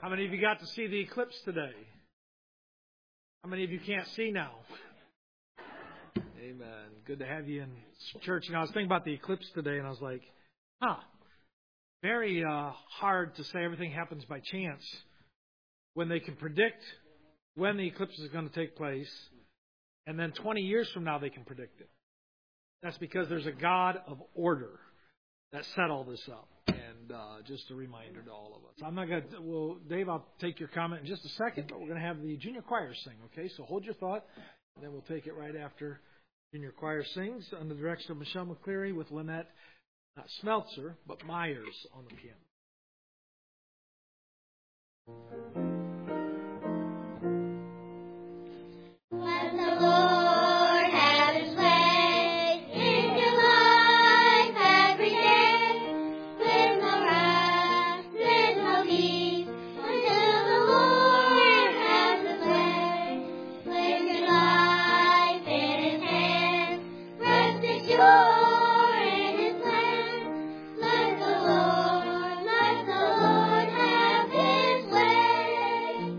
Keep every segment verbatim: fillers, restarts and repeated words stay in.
How many of you got to see the eclipse today? How many of you can't see now? Amen. Good to have you in church. You know, I was thinking about the eclipse today, and I was like, huh, very uh, hard to say everything happens by chance when they can predict when the eclipse is going to take place, and then twenty years from now they can predict it. That's because there's a God of order that set all this up. And uh, just a reminder to all of us. I'm not going to, well, Dave, I'll take your comment in just a second, but we're going to have the junior choir sing, okay? So hold your thought, and then we'll take it right after junior choir sings under the direction of Michelle McCleary with Lynette, not Smeltzer, but Myers on the piano. Let the Lord have His way in your life every day. With no rest, with no peace, until the Lord has His way. Place your life in His hands, rest assured in His plan. Let the Lord, let the Lord have His way.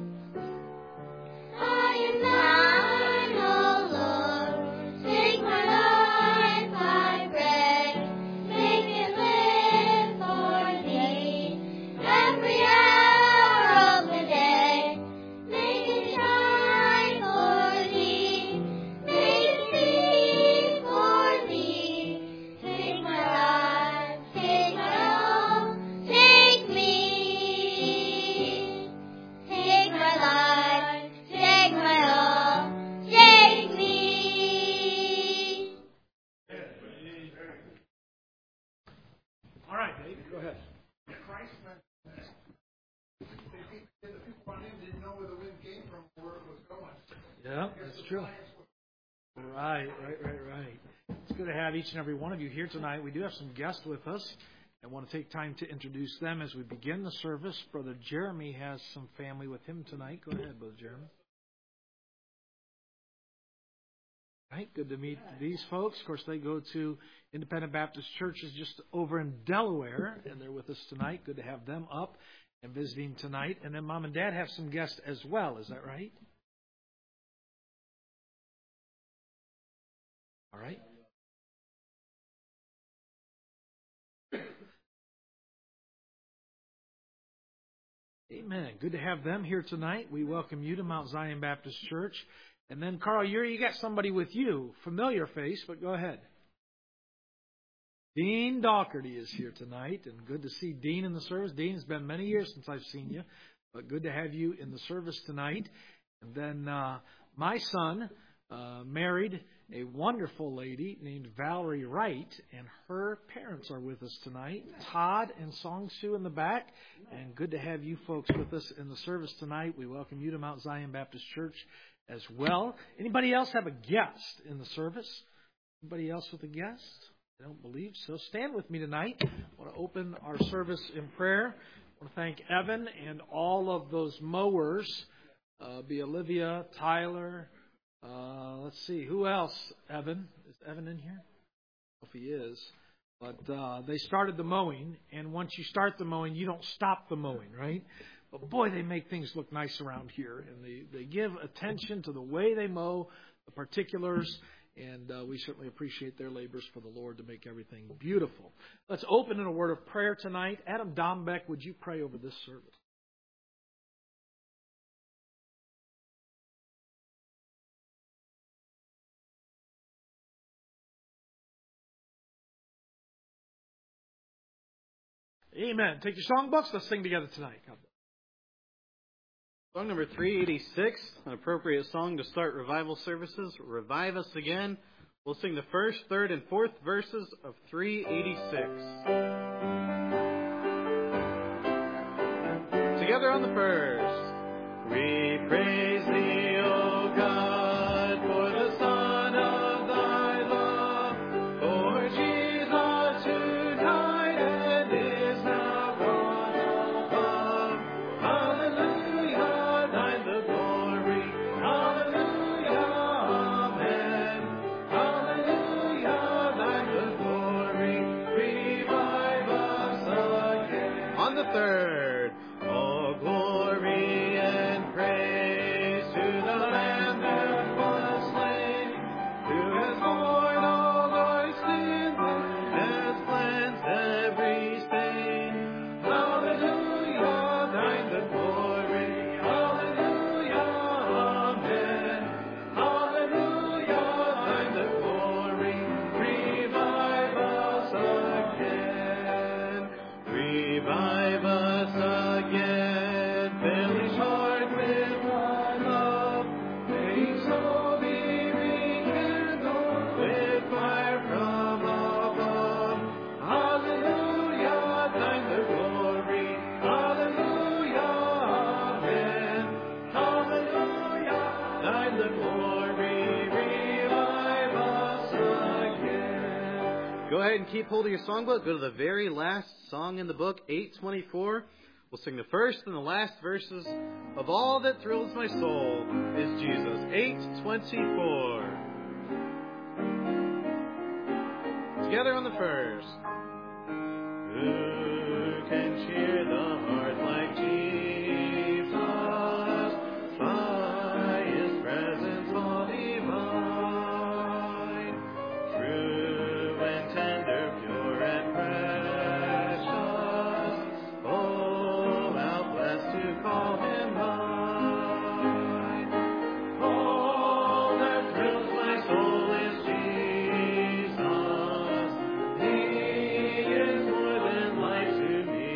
I am thine, O Lord. Take my life, I pray. Make it live for Thee. Every hour of the day, make it shine for Thee. Make it speak for Thee. Take my life, take my all, take me. Take my life, take my all, take me. All right, Dave, go ahead. Christ meant the people around him didn't know where the wind came from or where it was going. Yeah, that's true. Right, right, right, right. It's good to have each and every one of you here tonight. We do have some guests with us. I want to take time to introduce them as we begin the service. Brother Jeremy has some family with him tonight. Go ahead, Brother Jeremy. Right, good to meet these folks. Of course, they go to Independent Baptist Churches just over in Delaware, and they're with us tonight. Good to have them up and visiting tonight. And then Mom and Dad have some guests as well. Is that right? All right. Amen. Good to have them here tonight. We welcome you to Mount Zion Baptist Church. And then, Carl, you're, you got somebody with you. Familiar face, but go ahead. Dean Doherty is here tonight, and good to see Dean in the service. Dean, it's been many years since I've seen you, but good to have you in the service tonight. And then uh, my son uh, married a wonderful lady named Valerie Wright, and her parents are with us tonight, Todd and Song Sue in the back. And good to have you folks with us in the service tonight. We welcome you to Mount Zion Baptist Church as well. Anybody else have a guest in the service? Anybody else with a guest? I don't believe so. Stand with me tonight. I want to open our service in prayer. I want to thank Evan and all of those mowers, uh, be Olivia, Tyler. Uh, let's see, who else? Evan. Is Evan in here? If he is. But uh, they started the mowing, and once you start the mowing, you don't stop the mowing, right? But boy, they make things look nice around here, and they, they give attention to the way they mow, the particulars, and uh, we certainly appreciate their labors for the Lord to make everything beautiful. Let's open in a word of prayer tonight. Adam Dombeck, would you pray over this service? Amen. Take your songbooks. Let's sing together tonight. God bless. Song number three eighty-six, an appropriate song to start revival services. Revive Us Again. We'll sing the first, third, and fourth verses of three eighty-six. Together on the first. We praise Thee, O God, for the Son of Thy love, for Jesus who died and is now gone above. Hallelujah, Thine the glory. Hallelujah, amen. Hallelujah, Thine the glory. Revive us again. On the third. All glory ahead and keep holding your songbook. Go to the very last song in the book, eight twenty-four. We'll sing the first and the last verses of All That Thrills My Soul is Jesus. eight twenty-four. Together on the first. Who can cheer the heart like Jesus? By His presence all divine. True and tender, pure and precious. Oh, how blessed to call Him mine. All that thrills my soul is Jesus. He is more than life to me.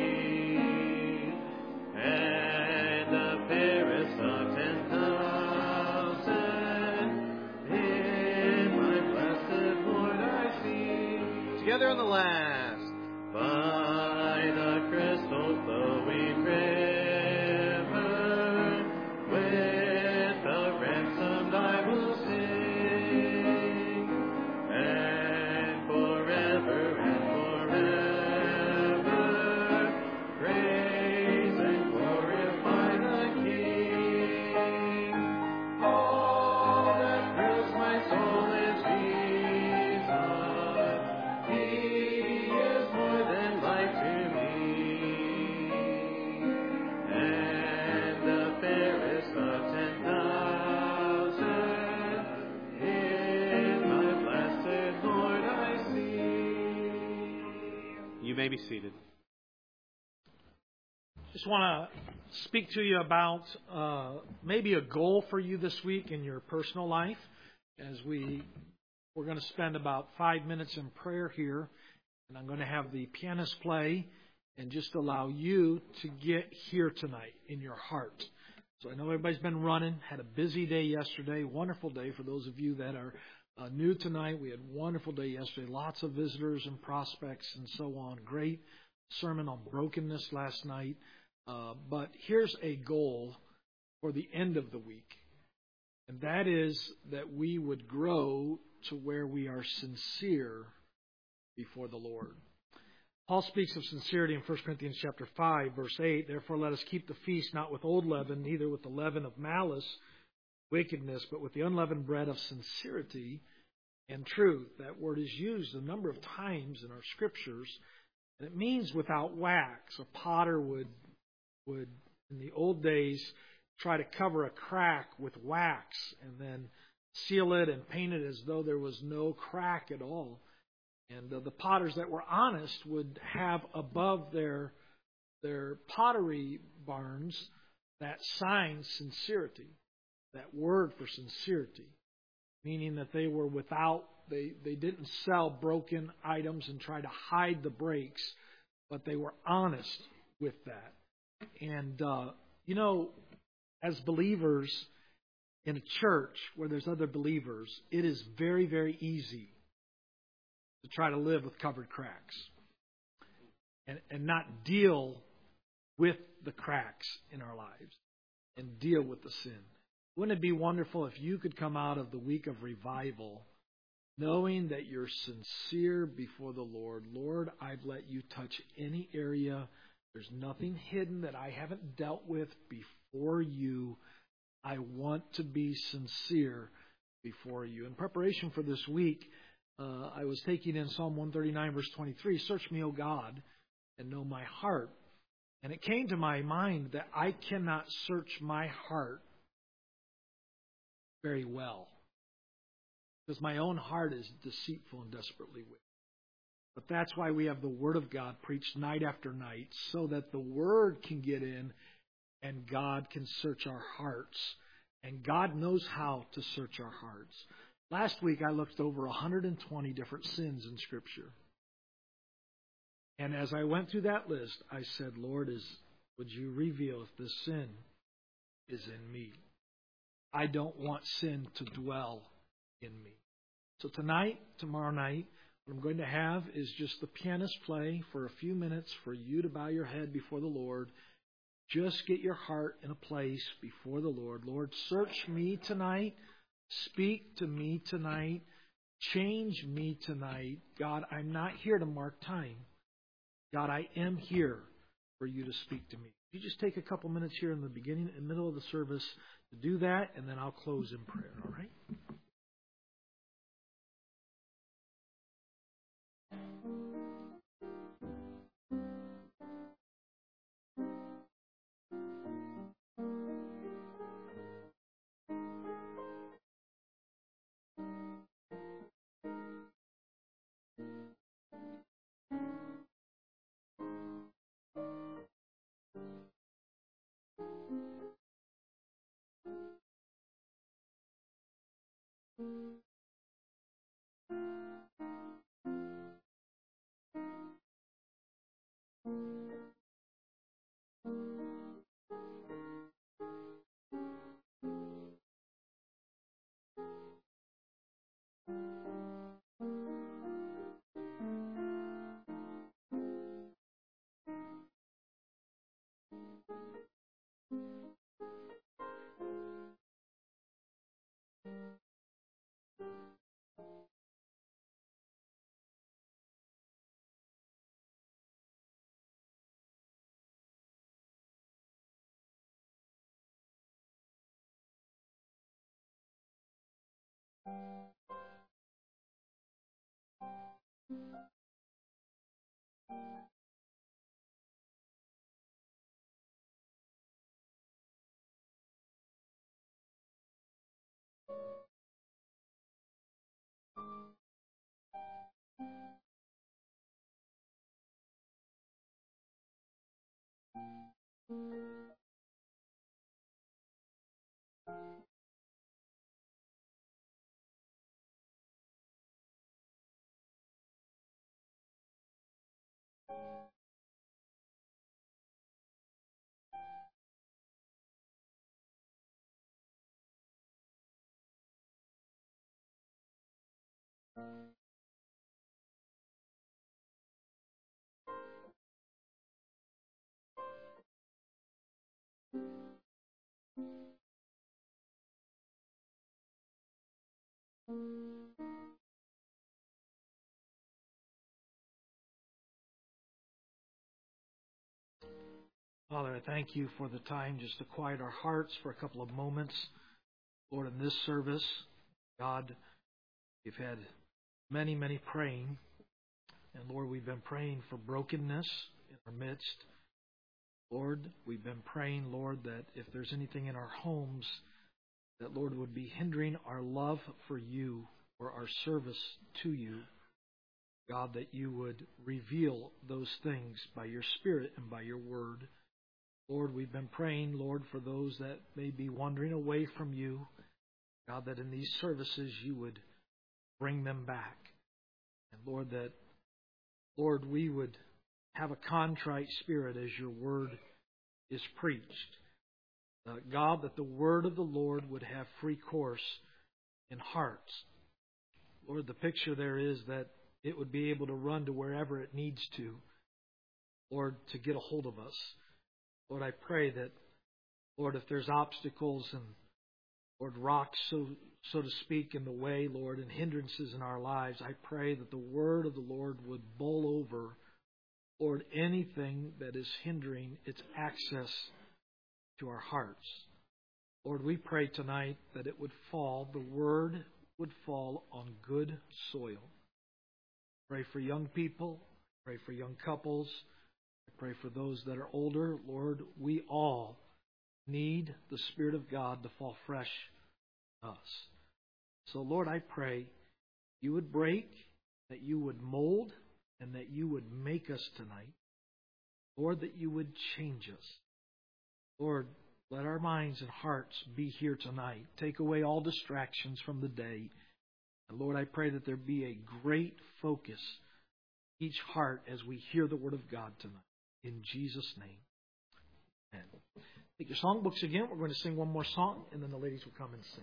And the fairest of ten thousand in my blessed Lord I see. Together on the last. By the crystal flowing river, with the ransomed I will sing, and forever and forever praise and glorify the King. All that thrills my soul is Jesus. He is more than life to me, and the fairest of ten thousand in my blessed Lord I see. You may be seated. Just want to speak to you about uh, maybe a goal for you this week in your personal life. As we we're going to spend about five minutes in prayer here, and I'm going to have the pianist play and just allow you to get here tonight in your heart. So I know everybody's been running, had a busy day yesterday, wonderful day for those of you that are uh, new tonight. We had a wonderful day yesterday, lots of visitors and prospects and so on. Great sermon on brokenness last night. Uh, but here's a goal for the end of the week, and that is that we would grow to where we are sincere before the Lord. Paul speaks of sincerity in First Corinthians chapter five, verse eight. Therefore let us keep the feast not with old leaven, neither with the leaven of malice, wickedness, but with the unleavened bread of sincerity and truth. That word is used a number of times in our scriptures, and it means without wax. A potter would would in the old days try to cover a crack with wax and then seal it and paint it as though there was no crack at all. And uh, the potters that were honest would have above their their pottery barns that sign sincerity, that word for sincerity, meaning that they were without, they, they didn't sell broken items and try to hide the breaks, but they were honest with that. And, uh, you know, as believers in a church where there's other believers, it is very, very easy to try to live with covered cracks and, and not deal with the cracks in our lives and deal with the sin. Wouldn't it be wonderful if you could come out of the week of revival knowing that you're sincere before the Lord? Lord, I've let you touch any area. There's nothing hidden that I haven't dealt with before you. I want to be sincere before you. In preparation for this week, uh, I was taking in Psalm one thirty-nine, verse twenty-three, search me, O God, and know my heart. And it came to my mind that I cannot search my heart very well, because my own heart is deceitful and desperately wicked. But that's why we have the Word of God preached night after night, so that the Word can get in and God can search our hearts. And God knows how to search our hearts. Last week I looked over one hundred twenty different sins in Scripture. And as I went through that list, I said, Lord, is would you reveal if this sin is in me? I don't want sin to dwell in me. So tonight, tomorrow night, what I'm going to have is just the pianist play for a few minutes for you to bow your head before the Lord. Just get your heart in a place before the Lord. Lord, search me tonight. Speak to me tonight. change me tonight. God, I'm not here to mark time. God, I am here for you to speak to me. You just take a couple minutes here in the beginning and middle of the service to do that, and then I'll close in prayer, all right? Father, I thank you for the time just to quiet our hearts for a couple of moments. Lord, in this service, God, we've had many, many praying. And Lord, we've been praying for brokenness in our midst. Lord, we've been praying, Lord, that if there's anything in our homes that, Lord, would be hindering our love for you or our service to you, God, that you would reveal those things by your Spirit and by your word. Lord, we've been praying, Lord, for those that may be wandering away from you. God, that in these services you would bring them back. And Lord, that, Lord, we would have a contrite spirit as your word is preached. Uh, God, that the word of the Lord would have free course in hearts. Lord, the picture there is that it would be able to run to wherever it needs to, Lord, to get a hold of us. Lord, I pray that, Lord, if there's obstacles and, Lord, rocks, so so to speak, in the way, Lord, and hindrances in our lives, I pray that the word of the Lord would bowl over, Lord, anything that is hindering its access to our hearts. Lord, we pray tonight that it would fall, the word would fall on good soil. Pray for young people, pray for young couples, I pray for those that are older. Lord, we all need the Spirit of God to fall fresh on us. So, Lord, I pray you would break, that you would mold, and that you would make us tonight. Lord, that you would change us. Lord, let our minds and hearts be here tonight. Take away all distractions from the day. And Lord, I pray that there be a great focus each heart as we hear the Word of God tonight. In Jesus' name, amen. Take your songbooks again. We're going to sing one more song, and then the ladies will come and sing.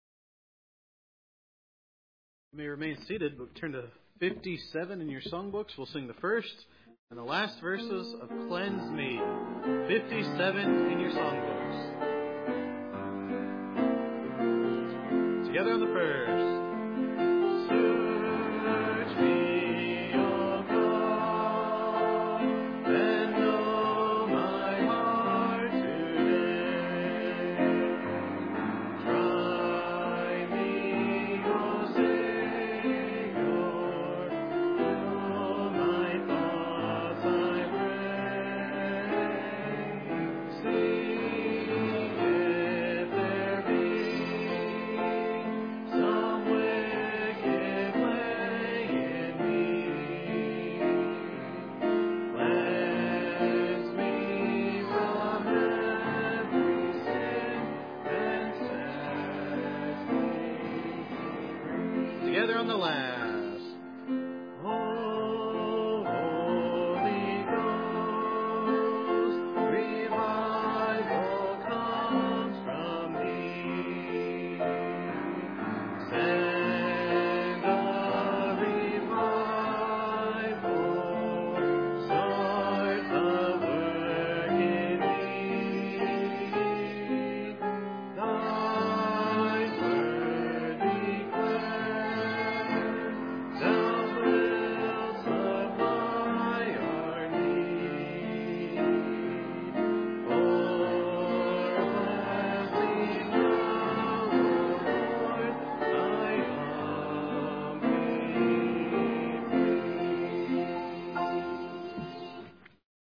You may remain seated, but turn to fifty-seven in your songbooks. We'll sing the first and the last verses of Cleanse Me. fifty-seven in your songbooks. Together on the first. on the last. Oh, Holy Ghost, revival comes from thee. Send a revival, start the work in me. Thy word declares, thou wilt supply our need. For blessing now, O Lord, thy humble plea.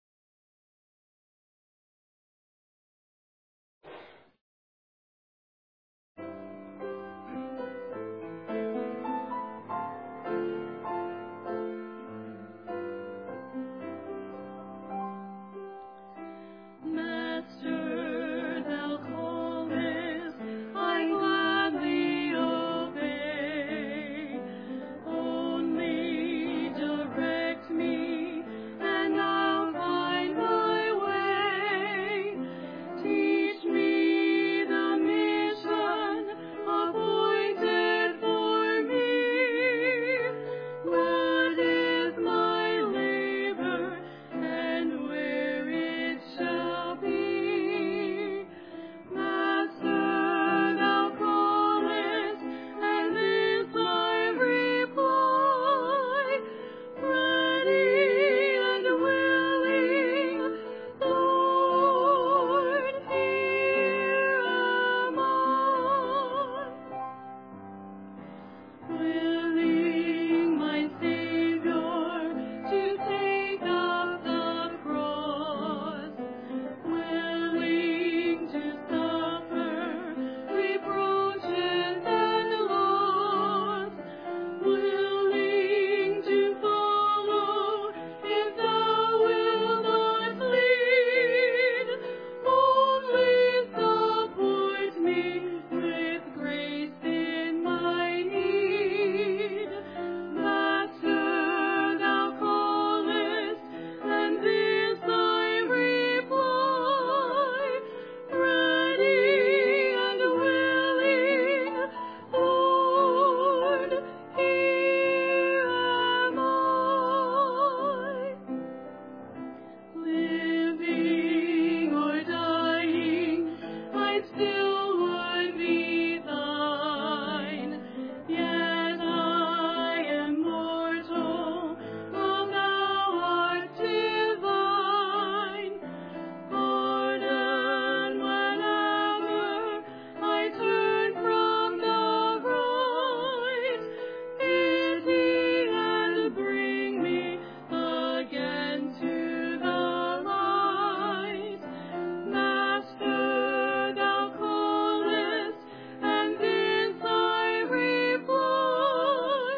Master, thou callest, I gladly obey. Only direct me, and I'll find my way. Teach me the mission appointed for me. What is my labor, and where it shall be? Master, thou callest, and this I reply. Ready and willing, Lord, here am I. Willing, my Savior, to take up the cross, willing to suffer reproaches and loss, willing to follow if thou wilt not lead. Only support me with grace in my need. Master, thou callest, and this I reply. Ready and willing, Lord, here am I. Living or dying, I still would be thine. Yet I am mortal, while thou art divine. Pardon whenever I turn from the right. Pity and bring me again to the light. Master, thou callest, and this I reply.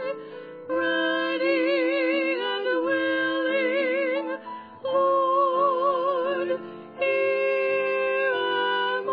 Ready and willing, Lord, here am I.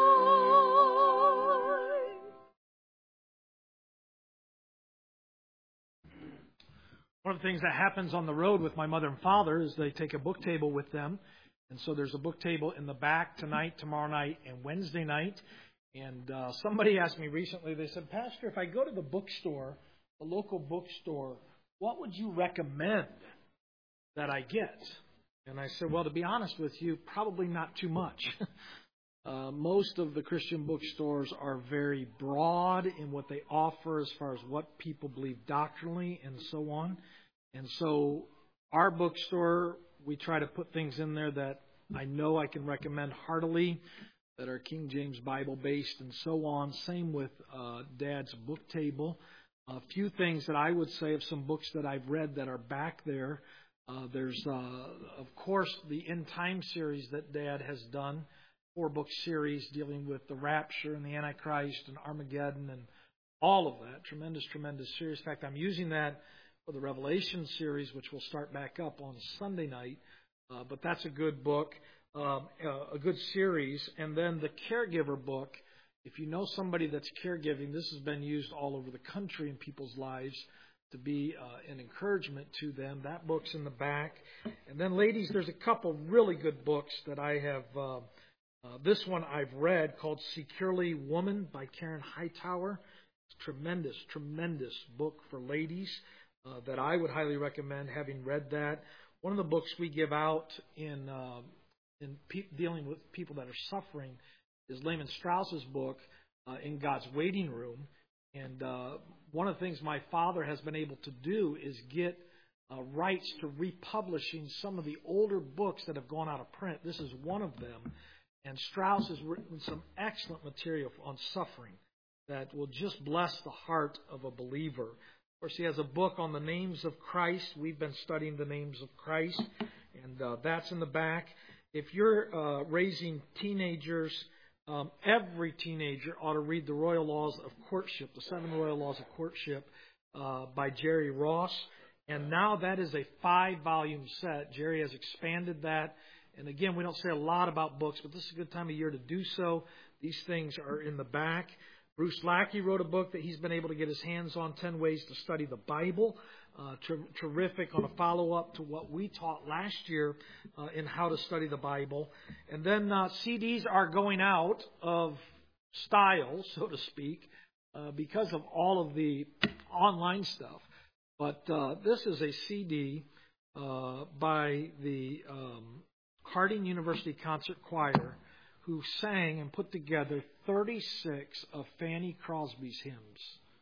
One of the things that happens on the road with my mother and father is they take a book table with them. And so there's a book table in the back tonight, tomorrow night, and Wednesday night. And uh, somebody asked me recently, they said, Pastor, if I go to the bookstore, the local bookstore, what would you recommend that I get? And I said, well, to be honest with you, probably not too much. Uh, most of the Christian bookstores are very broad in what they offer as far as what people believe doctrinally and so on. And so our bookstore, we try to put things in there that I know I can recommend heartily, that are King James Bible based and so on. Same with uh, Dad's book table. A few things that I would say of some books that I've read that are back there. Uh, there's, uh, of course, the End Time series that Dad has done. Four-book series dealing with the rapture and the Antichrist and Armageddon and all of that. Tremendous, tremendous series. In fact, I'm using that for the Revelation series, which will start back up on Sunday night. Uh, but that's a good book, um, uh, a good series. And then the Caregiver book if you know somebody that's caregiving, this has been used all over the country in people's lives to be uh, an encouragement to them. That book's in the back. And then, ladies, there's a couple really good books that I have. Uh, uh, this one I've read called Securely Woman by Karen Hightower. It's a tremendous, tremendous book for ladies uh, that I would highly recommend having read that. One of the books we give out in, uh, in pe- dealing with people that are suffering is Lehman Strauss's book, uh, In God's Waiting Room. And uh, one of the things my father has been able to do is get uh, rights to republishing some of the older books that have gone out of print. This is one of them. And Strauss has written some excellent material on suffering that will just bless the heart of a believer. Of course, he has a book on the names of Christ. We've been studying the names of Christ, and uh, that's in the back. If you're uh, raising teenagers, Um, every teenager ought to read the Royal Laws of Courtship, the Seven Royal Laws of Courtship uh, by Jerry Ross. And now that is a five-volume set. Jerry has expanded that. And again, we don't say a lot about books, but this is a good time of year to do so. These things are in the back. Bruce Lackey wrote a book that he's been able to get his hands on, ten Ways to Study the Bible. Uh, ter- terrific on a follow-up to what we taught last year uh, in how to study the Bible. And then uh, C Ds are going out of style, so to speak, uh, because of all of the online stuff. But uh, this is a C D uh, by the um, Harding University Concert Choir, who sang and put together thirty-six of Fanny Crosby's hymns.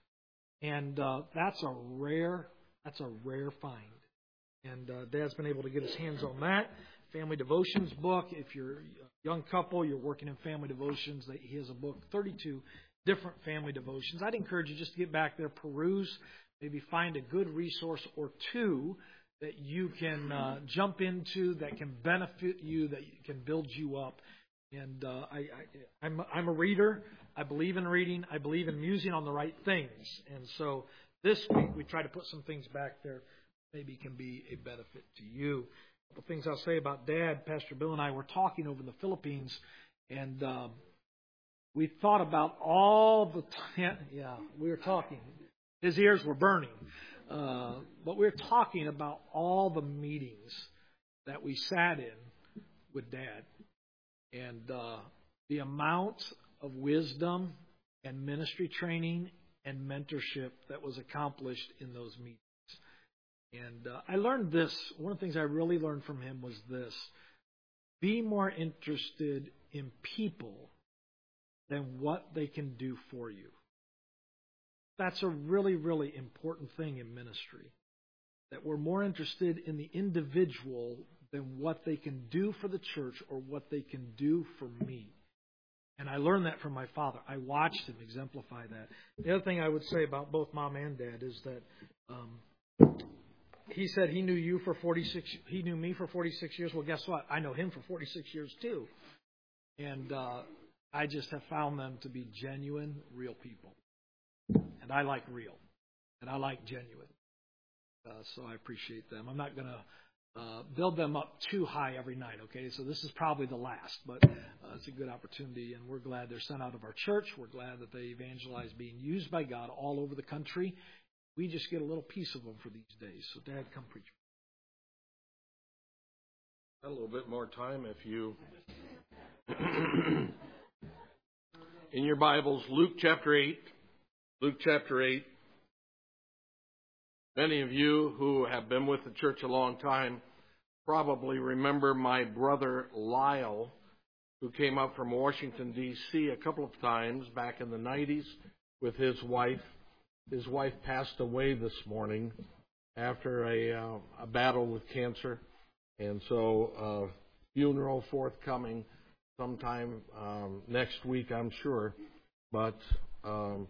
And uh, that's a rare, that's a rare find. And uh, Dad's been able to get his hands on that. Family Devotions book. If you're a young couple, you're working in family devotions, he has a book, thirty-two different family devotions. I'd encourage you just to get back there, peruse, maybe find a good resource or two that you can uh, jump into, that can benefit you, that can build you up. And uh, I, I, I'm, I'm a reader. I believe in reading. I believe in musing on the right things. And so this week we try to put some things back there maybe can be a benefit to you. A couple things I'll say about Dad. Pastor Bill and I were talking over in the Philippines, and um, we thought about all the time. Yeah, we were talking. His ears were burning. Uh, but we were talking about all the meetings that we sat in with Dad. And uh, the amount of wisdom and ministry training and mentorship that was accomplished in those meetings. And uh, I learned this. One of the things I really learned from him was this. Be more interested in people than what they can do for you. That's a really, really important thing in ministry. That we're more interested in the individual than what they can do for the church or what they can do for me. And I learned that from my father. I watched him exemplify that. The other thing I would say about both Mom and Dad is that um, he said he knew you for forty-six. He knew me for forty-six years. Well, guess what? I know him for forty-six years too. And uh, I just have found them to be genuine, real people. And I like real. And I like genuine. Uh, so I appreciate them. I'm not going to Uh, build them up too high every night, okay? So this is probably the last, but uh, it's a good opportunity, and we're glad they're sent out of our church. We're glad that they evangelize being used by God all over the country. We just get a little piece of them for these days. So, Dad, come preach. A little bit more time if you... In your Bibles, Luke chapter eight. Luke chapter eight. Many of you who have been with the church a long time probably remember my brother Lyle, who came up from Washington, D C a couple of times back in the nineties with his wife. His wife passed away this morning after a, uh, a battle with cancer. And so uh, funeral forthcoming sometime um, next week, I'm sure. But um,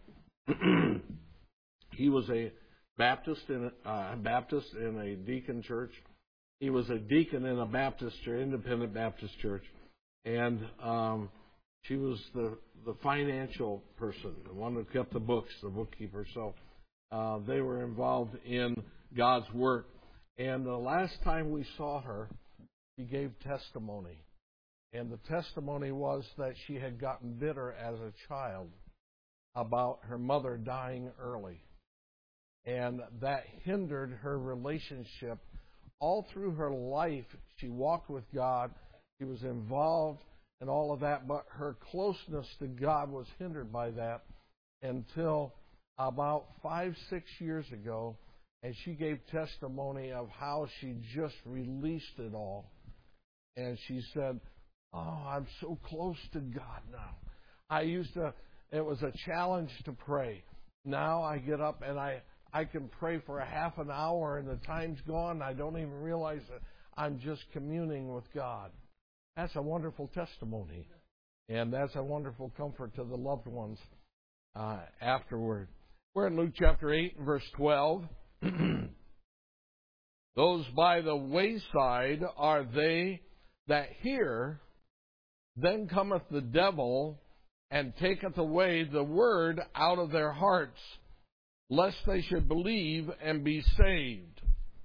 he was a Baptist in a uh, Baptist in a deacon church. He was a deacon in a Baptist church, independent Baptist church, and um, she was the the financial person, the one who kept the books, the bookkeeper. So uh, they were involved in God's work. And the last time we saw her, she gave testimony, And the testimony was that she had gotten bitter as a child about her mother dying early. And that hindered her relationship. All through her life, she walked with God. She was involved in all of that, but her closeness to God was hindered by that until about five, six years ago, and she gave testimony of how she just released it all. And she said, "Oh, I'm so close to God now. I used to, it was a challenge to pray. Now I get up and I, I can pray for a half an hour and the time's gone. I don't even realize that I'm just communing with God." That's a wonderful testimony. And that's a wonderful comfort to the loved ones uh, afterward. We're in Luke chapter eight and verse twelve. "Those by the wayside are they that hear, then cometh the devil, and taketh away the word out of their hearts, lest they should believe and be saved."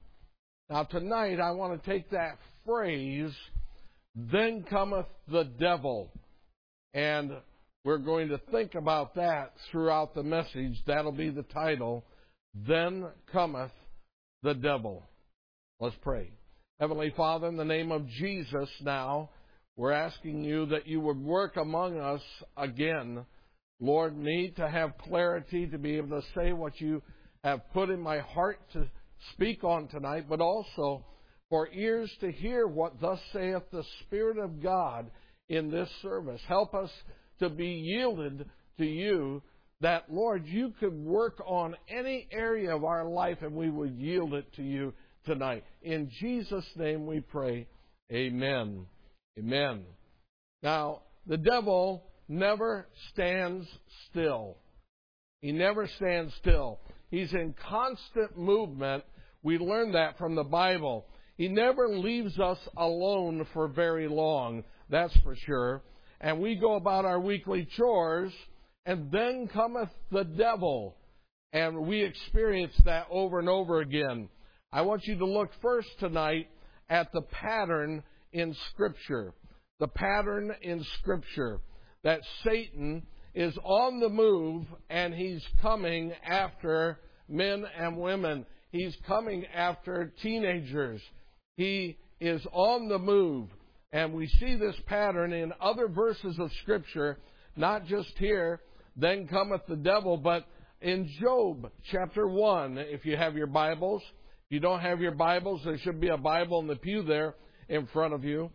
Now tonight I want to take that phrase, "then cometh the devil," and we're going to think about that throughout the message. That'll be the title, "Then Cometh the Devil." Let's pray. Heavenly Father, in the name of Jesus now, we're asking you that you would work among us again. Lord, me to have clarity to be able to say what you have put in my heart to speak on tonight, but also for ears to hear what thus saith the Spirit of God in this service. Help us to be yielded to you, that, Lord, you could work on any area of our life and we would yield it to you tonight. In Jesus' name we pray. Amen. Amen. Now, the devil never stands still. He never stands still. He's in constant movement. We learn that from the Bible. He never leaves us alone for very long, that's for sure. And we go about our weekly chores, and then cometh the devil. And we experience that over and over again. I want you to look first tonight at the pattern in Scripture. The pattern in Scripture. That Satan is on the move, and he's coming after men and women. He's coming after teenagers. He is on the move. And we see this pattern in other verses of Scripture, not just here, "then cometh the devil," but in Job chapter one, if you have your Bibles. If you don't have your Bibles, there should be a Bible in the pew there in front of you.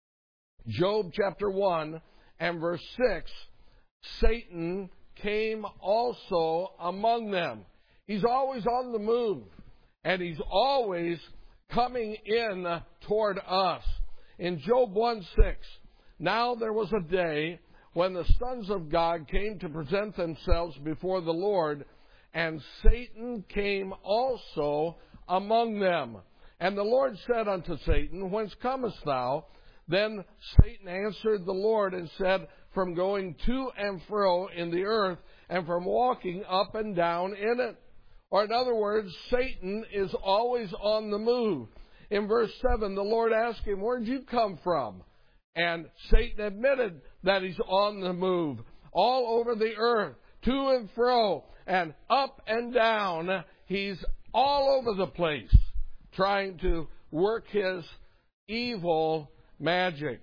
Job chapter one and verse six, "Satan came also among them." He's always on the move, and he's always coming in toward us. In Job one six, "Now there was a day when the sons of God came to present themselves before the Lord, and Satan came also among them. And the Lord said unto Satan, Whence comest thou? Then Satan answered the Lord and said, From going to and fro in the earth, and from walking up and down in it." Or in other words, Satan is always on the move. In verse seven, the Lord asked him, "Where'd you come from?" And Satan admitted that he's on the move, all over the earth, to and fro, and up and down. He's all over the place, trying to work his evil magic.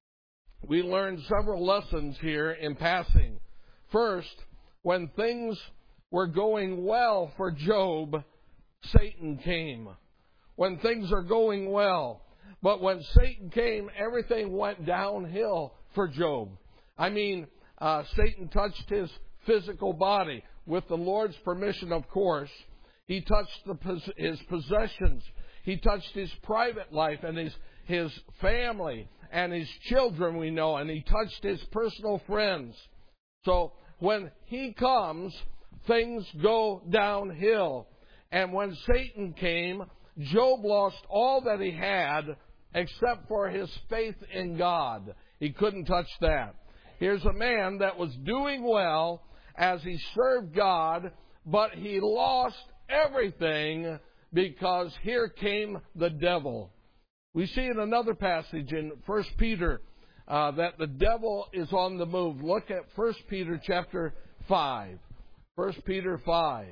We learned several lessons here in passing. First, when things were going well for Job, Satan came. When things are going well. But when Satan came, everything went downhill for Job. I mean, uh, Satan touched his physical body, with the Lord's permission, of course. He touched the, his possessions. He touched his private life and his, his family and his children, we know. And he touched his personal friends. So when he comes, things go downhill. And when Satan came, Job lost all that he had except for his faith in God. He couldn't touch that. Here's a man that was doing well as he served God, but he lost everything because here came the devil. We see in another passage in First Peter uh, that the devil is on the move. Look at First Peter chapter five. First Peter five.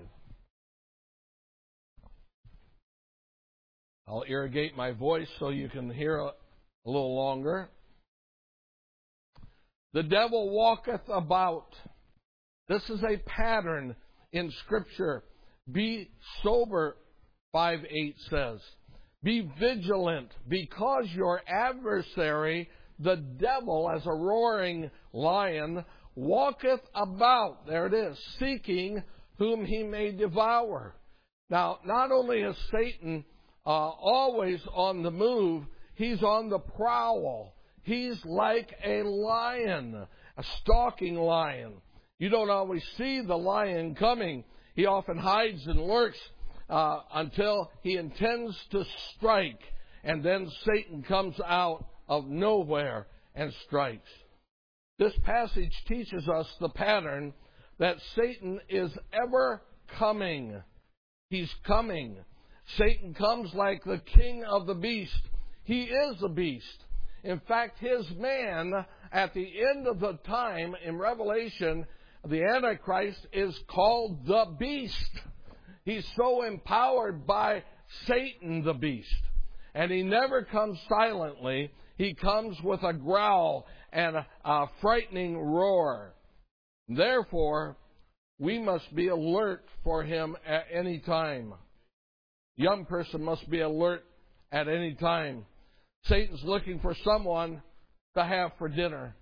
I'll irrigate my voice so you can hear a, a little longer. The devil walketh about. This is a pattern in Scripture. Be sober, five eight says. Be vigilant, because your adversary, the devil, as a roaring lion, walketh about, there it is, seeking whom he may devour. Now, not only is Satan uh, always on the move, he's on the prowl. He's like a lion, a stalking lion. You don't always see the lion coming. He often hides and lurks uh, until he intends to strike. And then Satan comes out of nowhere and strikes. This passage teaches us the pattern that Satan is ever coming. He's coming. Satan comes like the king of the beast. He is a beast. In fact, his man at the end of the time in Revelation, the Antichrist, is called the beast. He's so empowered by Satan, the beast. And he never comes silently. He comes with a growl and a, a frightening roar. Therefore, we must be alert for him at any time. Young person must be alert at any time. Satan's looking for someone to have for dinner.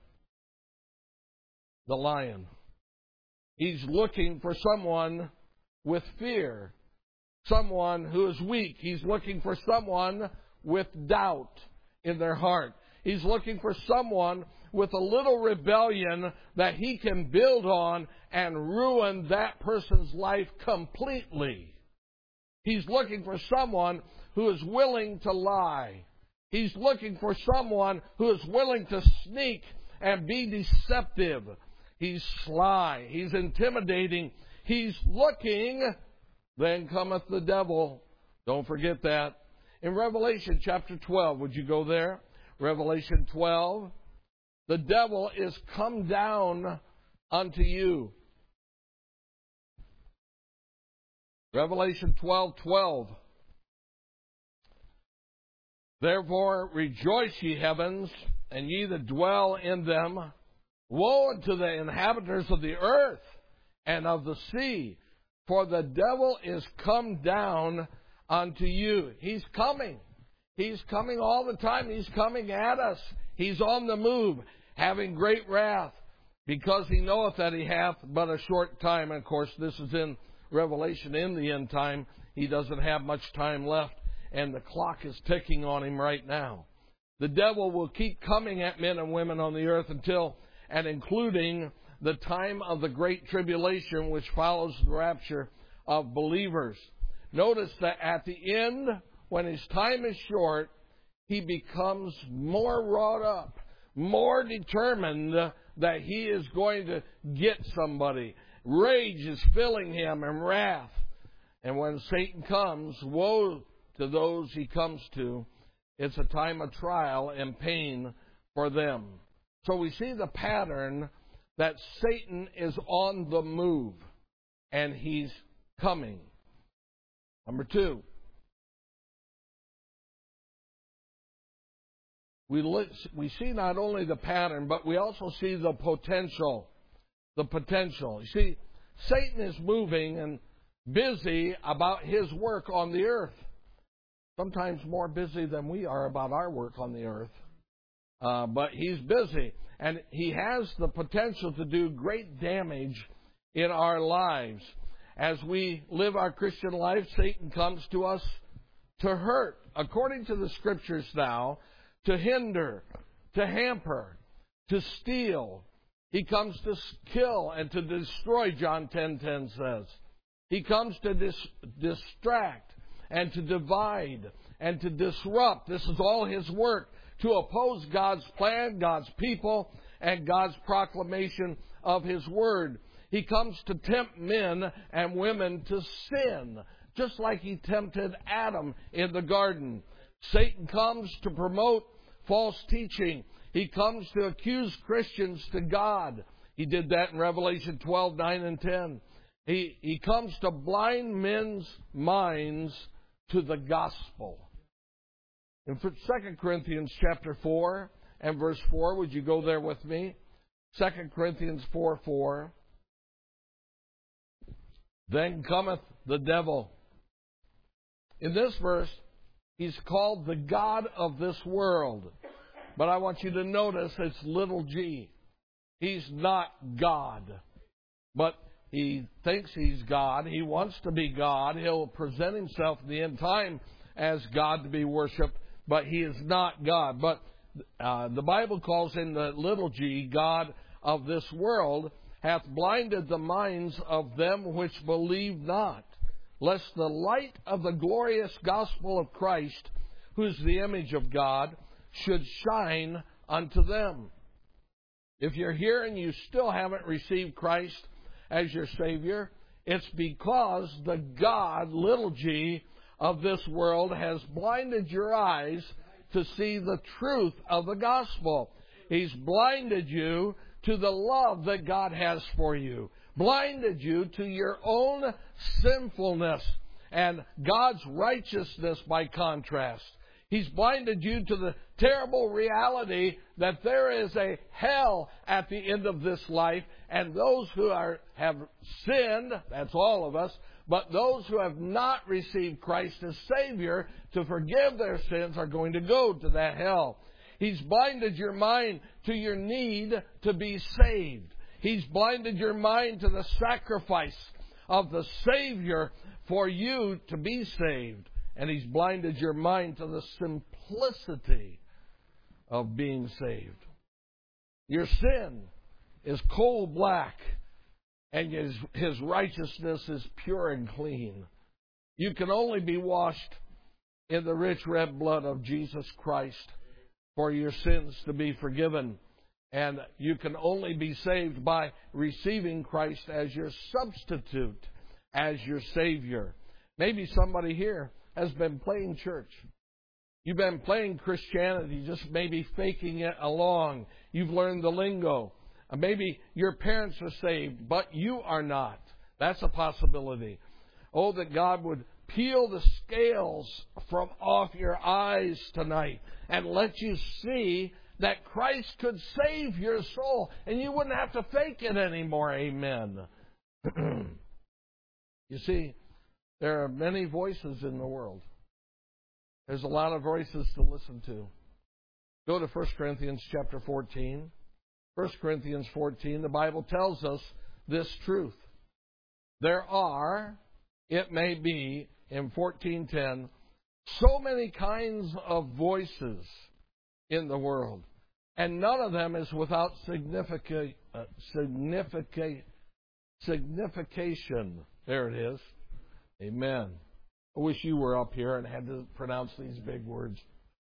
The lion. He's looking for someone with fear. Someone who is weak. He's looking for someone with doubt in their heart. He's looking for someone with a little rebellion that he can build on and ruin that person's life completely. He's looking for someone who is willing to lie. He's looking for someone who is willing to sneak and be deceptive. He's sly. He's intimidating. He's looking. Then cometh the devil. Don't forget that. In Revelation chapter twelve, would you go there? Revelation twelve. The devil is come down unto you. Revelation twelve twelve. Therefore rejoice, ye heavens, and ye that dwell in them. Woe unto the inhabitants of the earth and of the sea, for the devil is come down unto you. He's coming. He's coming all the time. He's coming at us. He's on the move, having great wrath, because he knoweth that he hath but a short time. And of course, this is in Revelation, in the end time. He doesn't have much time left, and the clock is ticking on him right now. The devil will keep coming at men and women on the earth until and including the time of the Great Tribulation, which follows the rapture of believers. Notice that at the end, when his time is short, he becomes more wrought up, more determined that he is going to get somebody. Rage is filling him and wrath. And when Satan comes, woe to those he comes to. It's a time of trial and pain for them. So we see the pattern that Satan is on the move, and he's coming. Number two, we look, we see not only the pattern, but we also see the potential. The potential. You see, Satan is moving and busy about his work on the earth. Sometimes more busy than we are about our work on the earth. Uh, but he's busy, and he has the potential to do great damage in our lives. As we live our Christian life, Satan comes to us to hurt, according to the Scriptures now, to hinder, to hamper, to steal. He comes to kill and to destroy, John ten ten says. He comes to dis- distract and to divide and to disrupt. This is all his work, to oppose God's plan, God's people, and God's proclamation of his word. He comes to tempt men and women to sin, just like he tempted Adam in the garden. Satan comes to promote false teaching. He comes to accuse Christians to God. He did that in Revelation twelve, nine, and ten. He, he comes to blind men's minds to the gospel. In Second Corinthians chapter four and verse four, would you go there with me? Second Corinthians four, four. Then cometh the devil. In this verse, he's called the god of this world. But I want you to notice it's little g. He's not God. But he thinks he's God. He wants to be God. He'll present himself in the end time as God to be worshipped. But he is not God. But uh, the Bible calls him the little g, God of this world, hath blinded the minds of them which believe not, lest the light of the glorious gospel of Christ, who is the image of God, should shine unto them. If you're here and you still haven't received Christ as your Savior, it's because the God, little g, of this world has blinded your eyes to see the truth of the gospel. He's blinded you to the love that God has for you, blinded you to your own sinfulness and God's righteousness by contrast. He's blinded you to the terrible reality that there is a hell at the end of this life, and those who are have sinned, that's all of us, but those who have not received Christ as Savior to forgive their sins are going to go to that hell. He's blinded your mind to your need to be saved. He's blinded your mind to the sacrifice of the Savior for you to be saved. And He's blinded your mind to the simplicity of being saved. Your sin is coal black, and his, his righteousness is pure and clean. You can only be washed in the rich red blood of Jesus Christ for your sins to be forgiven. And you can only be saved by receiving Christ as your substitute, as your Savior. Maybe somebody here has been playing church. You've been playing Christianity, just maybe faking it along. You've learned the lingo. Maybe your parents are saved, but you are not. That's a possibility. Oh, that God would peel the scales from off your eyes tonight and let you see that Christ could save your soul, and you wouldn't have to fake it anymore. Amen. You see, there are many voices in the world. There's a lot of voices to listen to. Go to First Corinthians chapter fourteen. First Corinthians fourteen, the Bible tells us this truth. There are, it may be, in fourteen ten, so many kinds of voices in the world, and none of them is without significant, uh, significant, signification. There it is. Amen. I wish you were up here and had to pronounce these big words.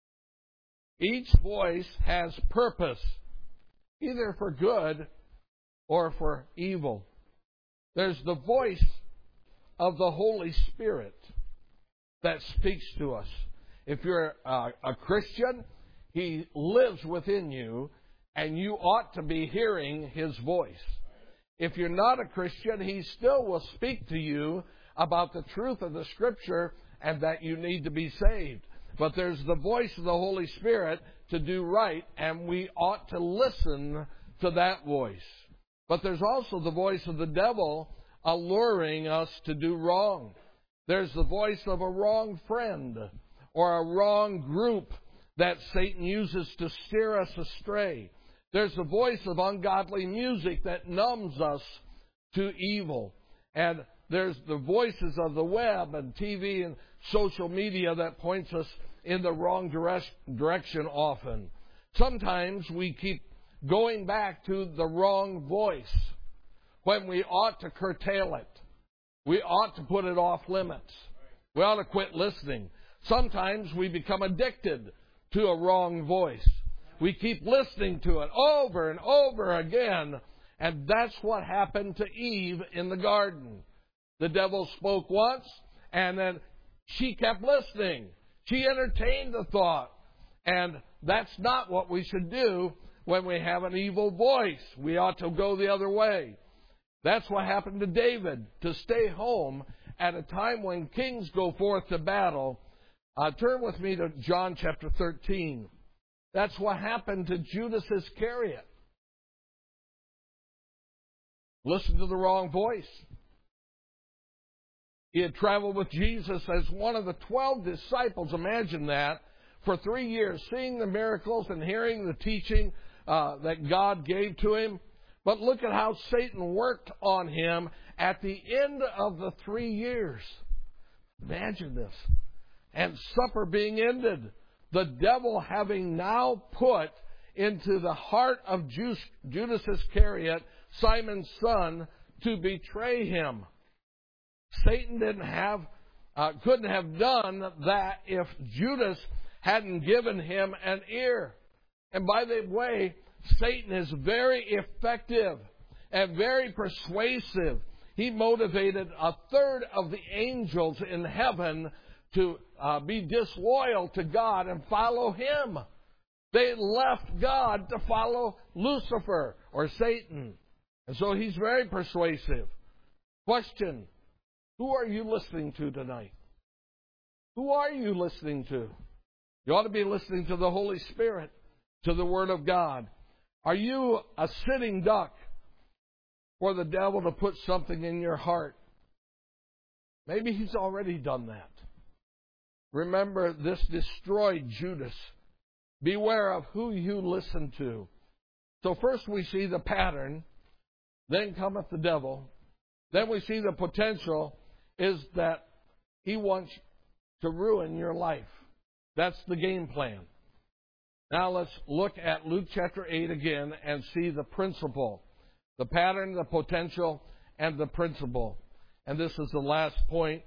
Each voice has purpose, either for good or for evil. There's the voice of the Holy Spirit that speaks to us. If you're a, a Christian, He lives within you, and you ought to be hearing His voice. If you're not a Christian, He still will speak to you about the truth of the Scripture and that you need to be saved. But there's the voice of the Holy Spirit to do right, and we ought to listen to that voice. But there's also the voice of the devil alluring us to do wrong. There's the voice of a wrong friend or a wrong group that Satan uses to steer us astray. There's the voice of ungodly music that numbs us to evil. And there's the voices of the web and T V and social media that points us in the wrong direction often. Sometimes we keep going back to the wrong voice when we ought to curtail it. We ought to put it off limits. We ought to quit listening. Sometimes we become addicted to a wrong voice. We keep listening to it over and over again, and that's what happened to Eve in the garden. The devil spoke once, and then she kept listening. She entertained the thought, And that's not what we should do when we have an evil voice. We ought to go the other way. That's what happened to David, to stay home at a time when kings go forth to battle. Uh, turn with me to John chapter thirteen. That's what happened to Judas Iscariot. Listen to the wrong voice. He had traveled with Jesus as one of the twelve disciples. Imagine that. For three years, seeing the miracles and hearing the teaching uh, that God gave to him. But look at how Satan worked on him at the end of the three years. Imagine this. And supper being ended, the devil having now put into the heart of Judas Iscariot, Simon's son, to betray him. Satan didn't have, uh, couldn't have done that if Judas hadn't given him an ear. And by the way, Satan is very effective and very persuasive. He motivated a third of the angels in heaven to uh, be disloyal to God and follow him. They left God to follow Lucifer or Satan. And so he's very persuasive. Question, who are you listening to tonight? Who are you listening to? You ought to be listening to the Holy Spirit, to the Word of God. Are you a sitting duck for the devil to put something in your heart? Maybe he's already done that. Remember, this destroyed Judas. Beware of who you listen to. So first we see the pattern, then cometh the devil. Then we see the potential is that he wants to ruin your life. That's the game plan. Now let's look at Luke chapter eight again and see the principle. The pattern, the potential, and the principle. And this is the last point.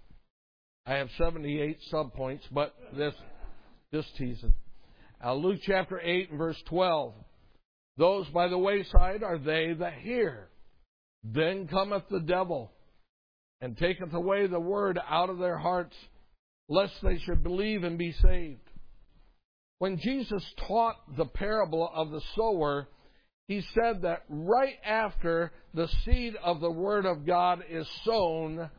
I have seventy-eight subpoints, but this, just teasing. Uh, Luke chapter eight and verse twelve. Those by the wayside are they that hear. Then cometh the devil, and taketh away the word out of their hearts, lest they should believe and be saved. When Jesus taught the parable of the sower, he said that right after the seed of the Word of God is sown,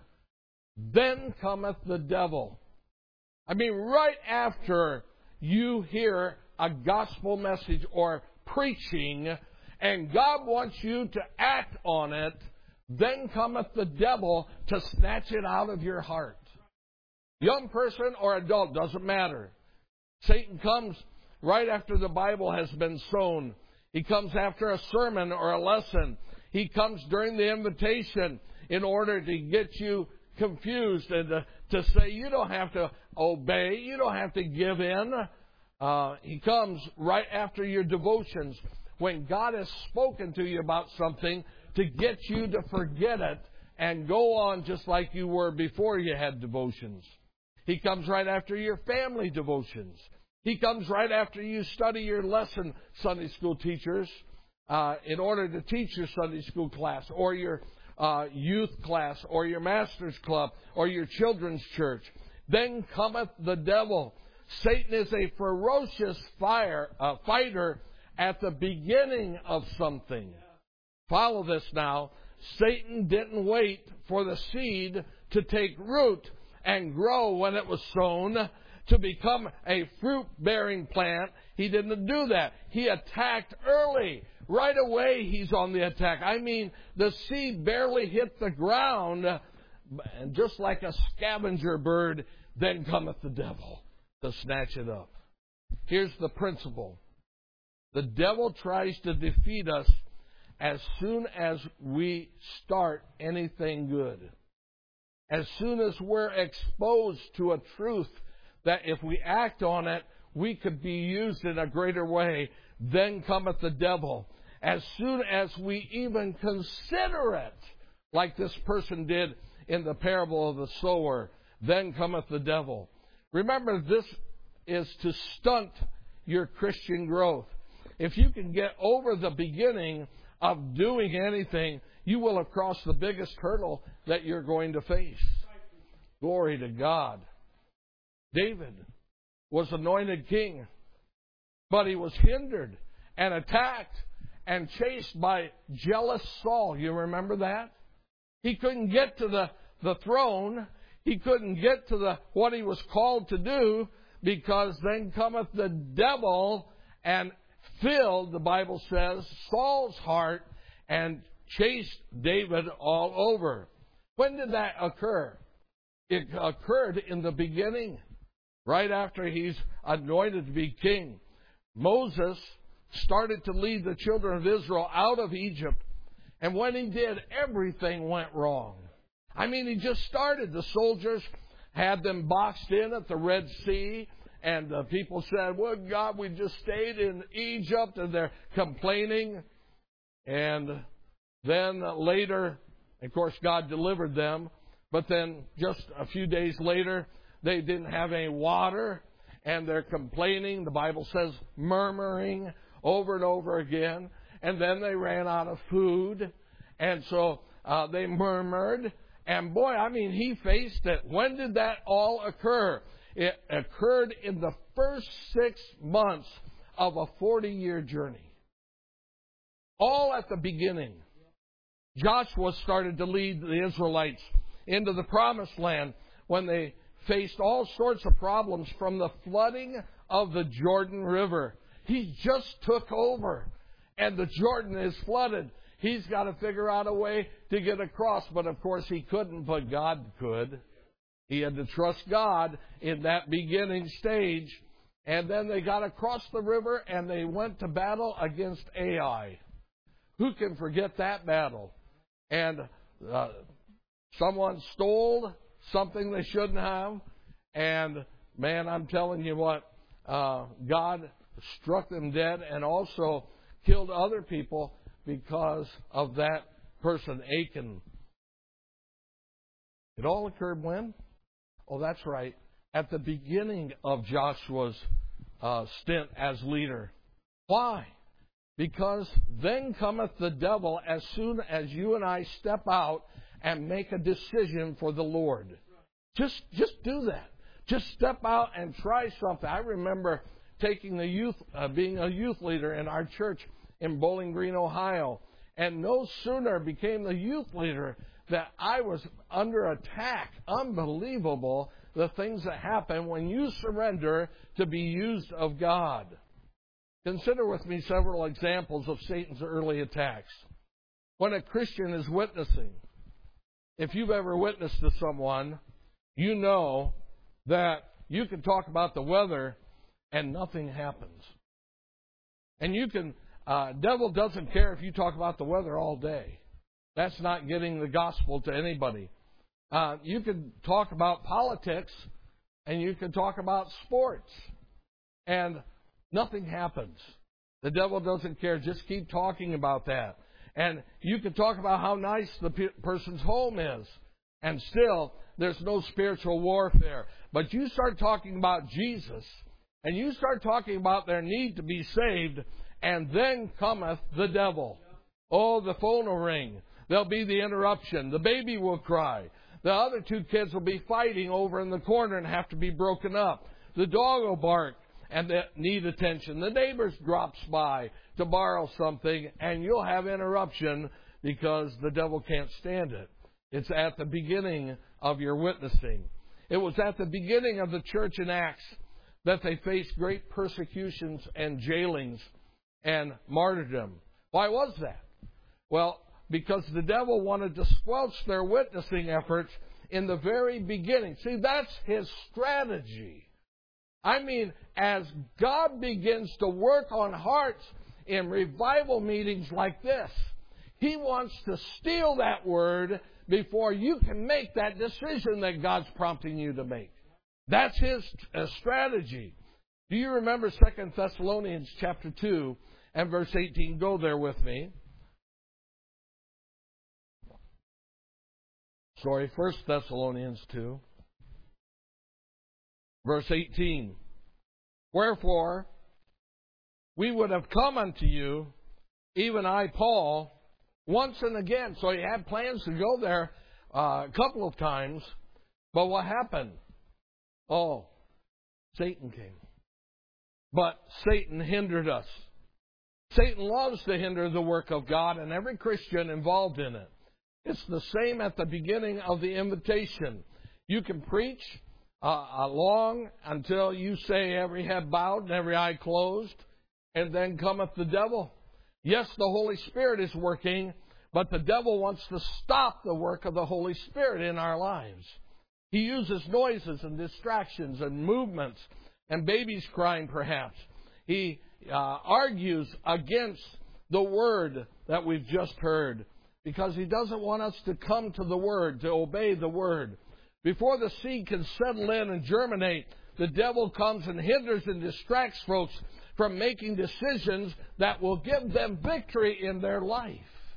then cometh the devil. I mean, right after you hear a gospel message or preaching, and God wants you to act on it, then cometh the devil to snatch it out of your heart. Young person or adult, doesn't matter. Satan comes right after the Bible has been sown. He comes after a sermon or a lesson. He comes during the invitation in order to get you confused and to, to say you don't have to obey, you don't have to give in. Uh, he comes right after your devotions when God has spoken to you about something to get you to forget it and go on just like you were before you had devotions. He comes right after your family devotions. He comes right after you study your lesson, Sunday school teachers, uh, in order to teach your Sunday school class or your uh, youth class or your master's club or your children's church. Then cometh the devil. Satan is a ferocious fire, uh, fighter at the beginning of something. Follow this now. Satan didn't wait for the seed to take root and grow when it was sown to become a fruit-bearing plant. He didn't do that. He attacked early. Right away he's on the attack. I mean, the seed barely hit the ground, and just like a scavenger bird, then cometh the devil to snatch it up. Here's the principle. The devil tries to defeat us as soon as we start anything good. As soon as we're exposed to a truth that if we act on it, we could be used in a greater way, then cometh the devil. As soon as we even consider it, like this person did in the parable of the sower, then cometh the devil. Remember, this is to stunt your Christian growth. If you can get over the beginning of doing anything, you will have crossed the biggest hurdle that you're going to face. Glory to God. David was anointed king But he was hindered and attacked and chased by jealous Saul. You remember that? He couldn't get to the, the throne. He couldn't get to the what he was called to do, because then cometh the devil and filled, the Bible says, Saul's heart and chased David all over. When did that occur? It occurred in the beginning, right after he's anointed to be king. Moses started to lead the children of Israel out of Egypt, and when he did, everything went wrong. I mean, he just started. The soldiers had them boxed in at the Red Sea, and the people said, well, God, we just stayed in Egypt, and they're complaining. And then later, of course, God delivered them, but then just a few days later, they didn't have any water, and they're complaining. The Bible says murmuring over and over again, and then they ran out of food, and so uh, they murmured. And boy, I mean, he faced it. When did that all occur? It occurred in the first six months of a forty-year journey. All at the beginning. Joshua started to lead the Israelites into the promised land when they faced all sorts of problems from the flooding of the Jordan River. He just took over, and the Jordan is flooded. He's got to figure out a way to get across, but of course he couldn't, but God could. He had to trust God in that beginning stage. And then they got across the river and they went to battle against Ai. Who can forget that battle? And uh, someone stole something they shouldn't have. And man, I'm telling you what, uh, God struck them dead and also killed other people because of that person, Achan. It all occurred when? Oh, that's right. At the beginning of Joshua's uh, stint as leader. Why? Because then cometh the devil as soon as you and I step out and make a decision for the Lord. Just, just do that. Just step out and try something. I remember taking the youth, uh, being a youth leader in our church in Bowling Green, Ohio. And no sooner became the youth leader that I was under attack. Unbelievable, the things that happen when you surrender to be used of God. Consider with me several examples of Satan's early attacks. When a Christian is witnessing, if you've ever witnessed to someone, you know that you can talk about the weather and nothing happens. And you can, uh, devil doesn't care if you talk about the weather all day. That's not getting the gospel to anybody. Uh, you can talk about politics and you can talk about sports and nothing happens. The devil doesn't care. Just keep talking about that. And you can talk about how nice the pe- person's home is, and still there's no spiritual warfare. But you start talking about Jesus, and you start talking about their need to be saved, and then cometh the devil. Oh, the phone will ring. There'll be the interruption. The baby will cry. The other two kids will be fighting over in the corner and have to be broken up. The dog will bark and they need attention. The neighbor drops by to borrow something, and you'll have interruption because the devil can't stand it. It's at the beginning of your witnessing. It was at the beginning of the church in Acts that they faced great persecutions and jailings and martyrdom. Why was that? Well, because the devil wanted to squelch their witnessing efforts in the very beginning. See, that's his strategy. I mean, as God begins to work on hearts in revival meetings like this, He wants to steal that word before you can make that decision that God's prompting you to make. That's His uh, strategy. Do you remember Second Thessalonians chapter two and verse eighteen? Go there with me. Sorry, First Thessalonians two. Verse eighteen, wherefore we would have come unto you, even I, Paul, once and again. So he had plans to go there uh, a couple of times, but what happened? Oh, Satan came. but Satan hindered us. Satan loves to hinder the work of God and every Christian involved in it. It's the same at the beginning of the invitation. You can preach uh, along until you say every head bowed and every eye closed, and then cometh the devil. Yes, the Holy Spirit is working, but the devil wants to stop the work of the Holy Spirit in our lives. He uses noises and distractions and movements and babies crying perhaps. He uh, argues against the word that we've just heard because he doesn't want us to come to the word, to obey the word. Before the seed can settle in and germinate, the devil comes and hinders and distracts folks from making decisions that will give them victory in their life.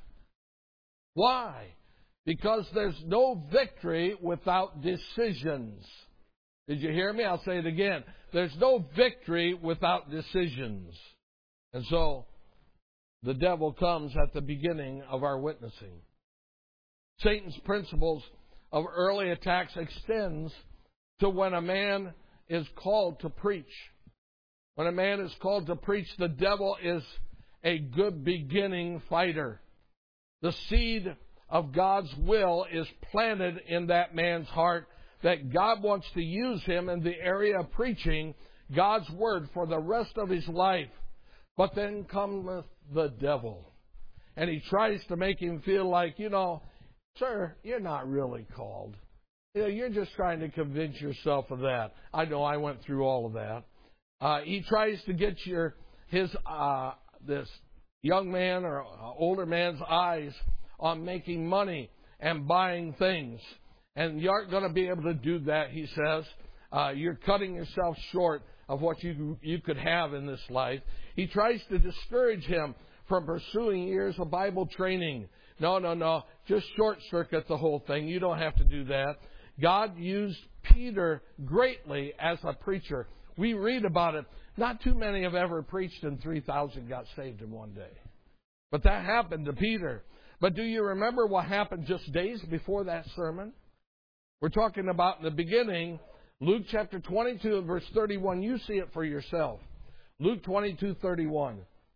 Why? Because there's no victory without decisions. Did you hear me? I'll say it again. There's no victory without decisions. And so, the devil comes at the beginning of our witnessing. Satan's principles of early attacks extends to when a man is called to preach. When a man is called to preach, the devil is a good beginning fighter. The seed of God's will is planted in that man's heart that God wants to use him in the area of preaching God's word for the rest of his life. But then cometh the devil, and he tries to make him feel like, you know, sir, you're not really called. You know, you're just trying to convince yourself of that. I know I went through all of that. Uh, he tries to get your his uh, this young man or older man's eyes on making money and buying things. And you aren't going to be able to do that, he says. Uh, you're cutting yourself short of what you you could have in this life. He tries to discourage him from pursuing years of Bible training. No, no, no. Just short-circuit the whole thing. You don't have to do that. God used Peter greatly as a preacher. We read about it. Not too many have ever preached and three thousand got saved in one day. But that happened to Peter. But do you remember what happened just days before that sermon? We're talking about in the beginning, Luke chapter twenty-two and verse thirty-one. You see it for yourself. Luke twenty-two thirty-one.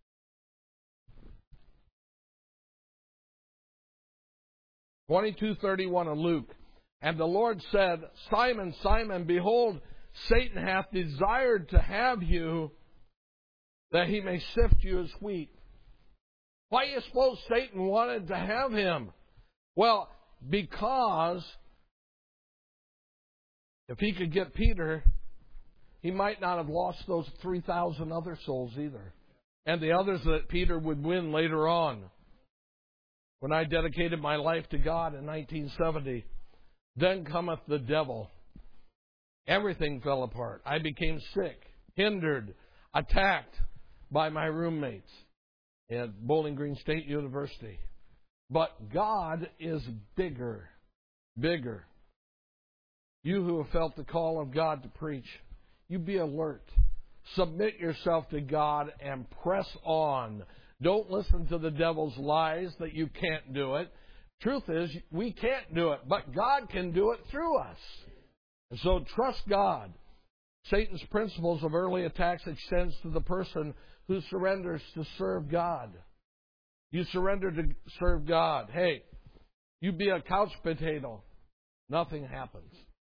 twenty-two thirty-one of Luke. And the Lord said, Simon, Simon, behold, Satan hath desired to have you, that he may sift you as wheat. Why do you suppose Satan wanted to have him? Well, because if he could get Peter, he might not have lost those three thousand other souls either. And the others that Peter would win later on. When I dedicated my life to God in nineteen seventy, then cometh the devil. Everything fell apart. I became sick, hindered, attacked by my roommates at Bowling Green State University. But God is bigger, bigger. You who have felt the call of God to preach, you be alert. Submit yourself to God and press on. Don't listen to the devil's lies that you can't do it. Truth is, we can't do it, but God can do it through us. And so trust God. Satan's principles of early attacks extends to the person who surrenders to serve God. You surrender to serve God. Hey, you be a couch potato. Nothing happens.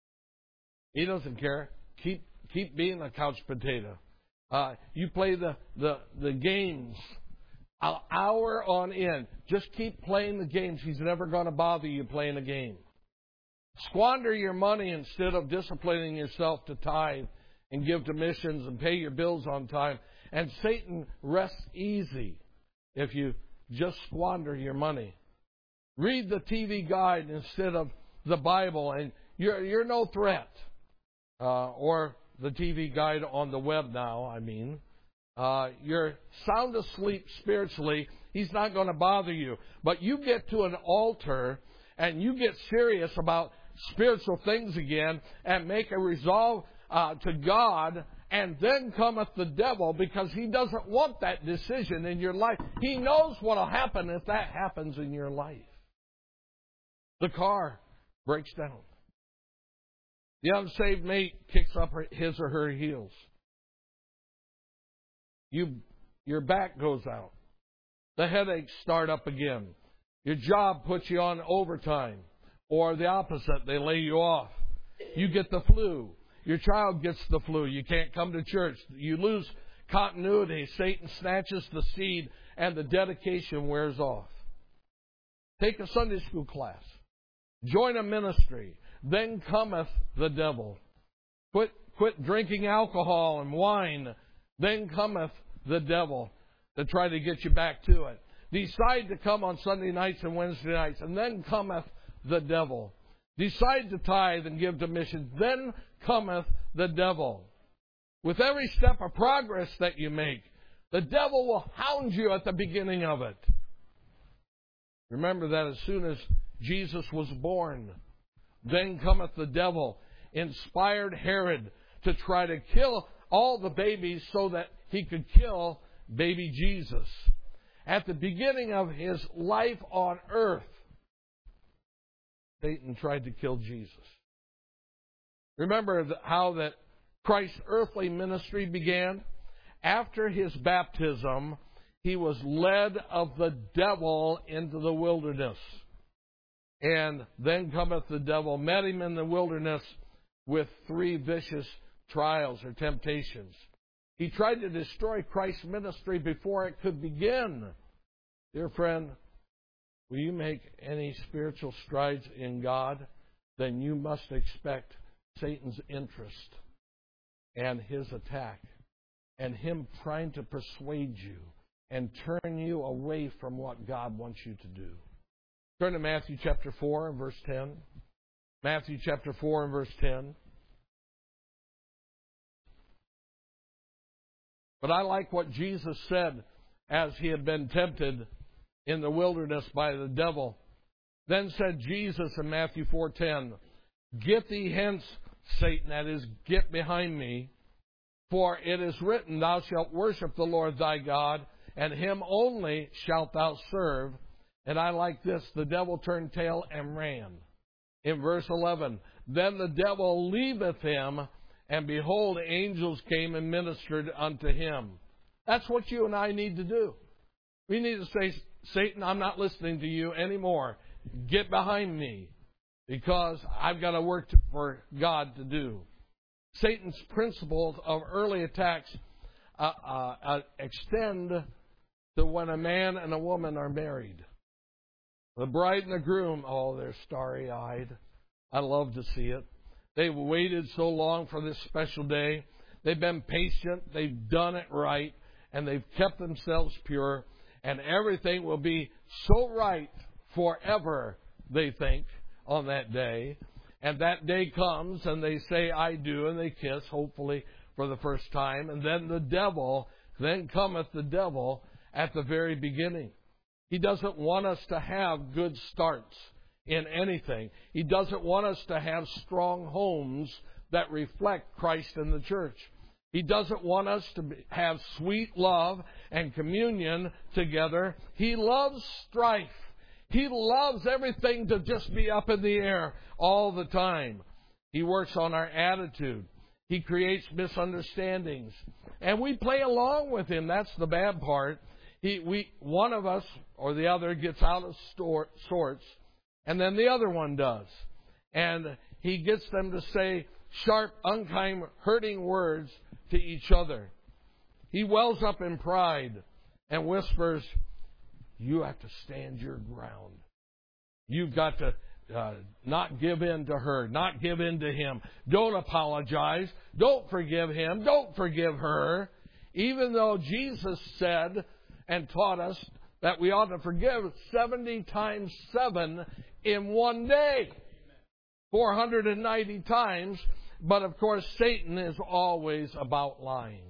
He doesn't care. Keep keep being a couch potato. Uh, you play the, the, the games an hour on end. Just keep playing the games. He's never going to bother you playing a game. Squander your money instead of disciplining yourself to tithe and give to missions and pay your bills on time. And Satan rests easy if you just squander your money. Read the T V guide instead of the Bible, and you're you're no threat. Uh, or the T V guide on the web now, I mean. Uh, you're sound asleep spiritually. He's not going to bother you. But you get to an altar and you get serious about spiritual things again and make a resolve uh, to God, and then cometh the devil because he doesn't want that decision in your life. He knows what will happen if that happens in your life. The car breaks down. The unsaved mate kicks up his or her heels. you your back goes out. The headaches start up again. Your job puts you on overtime. Or the opposite, they lay you off. You get the flu. Your child gets the flu. You can't come to church. You lose continuity. Satan snatches the seed and the dedication wears off. Take a Sunday school class. Join a ministry. Then cometh the devil. Quit, quit drinking alcohol and wine. Then cometh the devil to try to get you back to it. Decide to come on Sunday nights and Wednesday nights, and then cometh the devil. Decide to tithe and give to missions, then cometh the devil. With every step of progress that you make, the devil will hound you at the beginning of it. Remember that as soon as Jesus was born, then cometh the devil, inspired Herod to try to kill all the babies so that he could kill baby Jesus. At the beginning of his life on earth, Satan tried to kill Jesus. Remember how that Christ's earthly ministry began? After his baptism, he was led of the devil into the wilderness. And then cometh the devil, met him in the wilderness with three vicious trials or temptations. He tried to destroy Christ's ministry before it could begin. Dear friend, will you make any spiritual strides in God? Then you must expect Satan's interest and his attack and him trying to persuade you and turn you away from what God wants you to do. Turn to Matthew chapter four and verse ten. Matthew chapter four and verse ten. But I like what Jesus said as he had been tempted in the wilderness by the devil. Then said Jesus in Matthew four ten, Get thee hence, Satan, that is, get behind me, for it is written, Thou shalt worship the Lord thy God, and him only shalt thou serve. And I like this, the devil turned tail and ran. In verse eleven, Then the devil leaveth him, and behold, angels came and ministered unto him. That's what you and I need to do. We need to say, Satan, I'm not listening to you anymore. Get behind me, because I've got a work to, for God to do. Satan's principles of early attacks uh, uh, uh, extend to when a man and a woman are married. The bride and the groom, oh, they're starry-eyed. I love to see it. They've waited so long for this special day. They've been patient. They've done it right. And they've kept themselves pure. And everything will be so right forever, they think, on that day. And that day comes and they say, I do, and they kiss, hopefully, for the first time. And then the devil, then cometh the devil at the very beginning. He doesn't want us to have good starts in anything. He doesn't want us to have strong homes that reflect Christ in the church. He doesn't want us to have sweet love and communion together. He loves strife. He loves everything to just be up in the air all the time. He works on our attitude. He creates misunderstandings. And we play along with him. That's the bad part. He, we, one of us or the other gets out of store, sorts, and then the other one does. And he gets them to say sharp, unkind, hurting words to each other. He wells up in pride and whispers, you have to stand your ground. You've got to uh, not give in to her, not give in to him. Don't apologize. Don't forgive him. Don't forgive her. Even though Jesus said and taught us that we ought to forgive seventy times seven in one day. four hundred ninety times. But, of course, Satan is always about lying.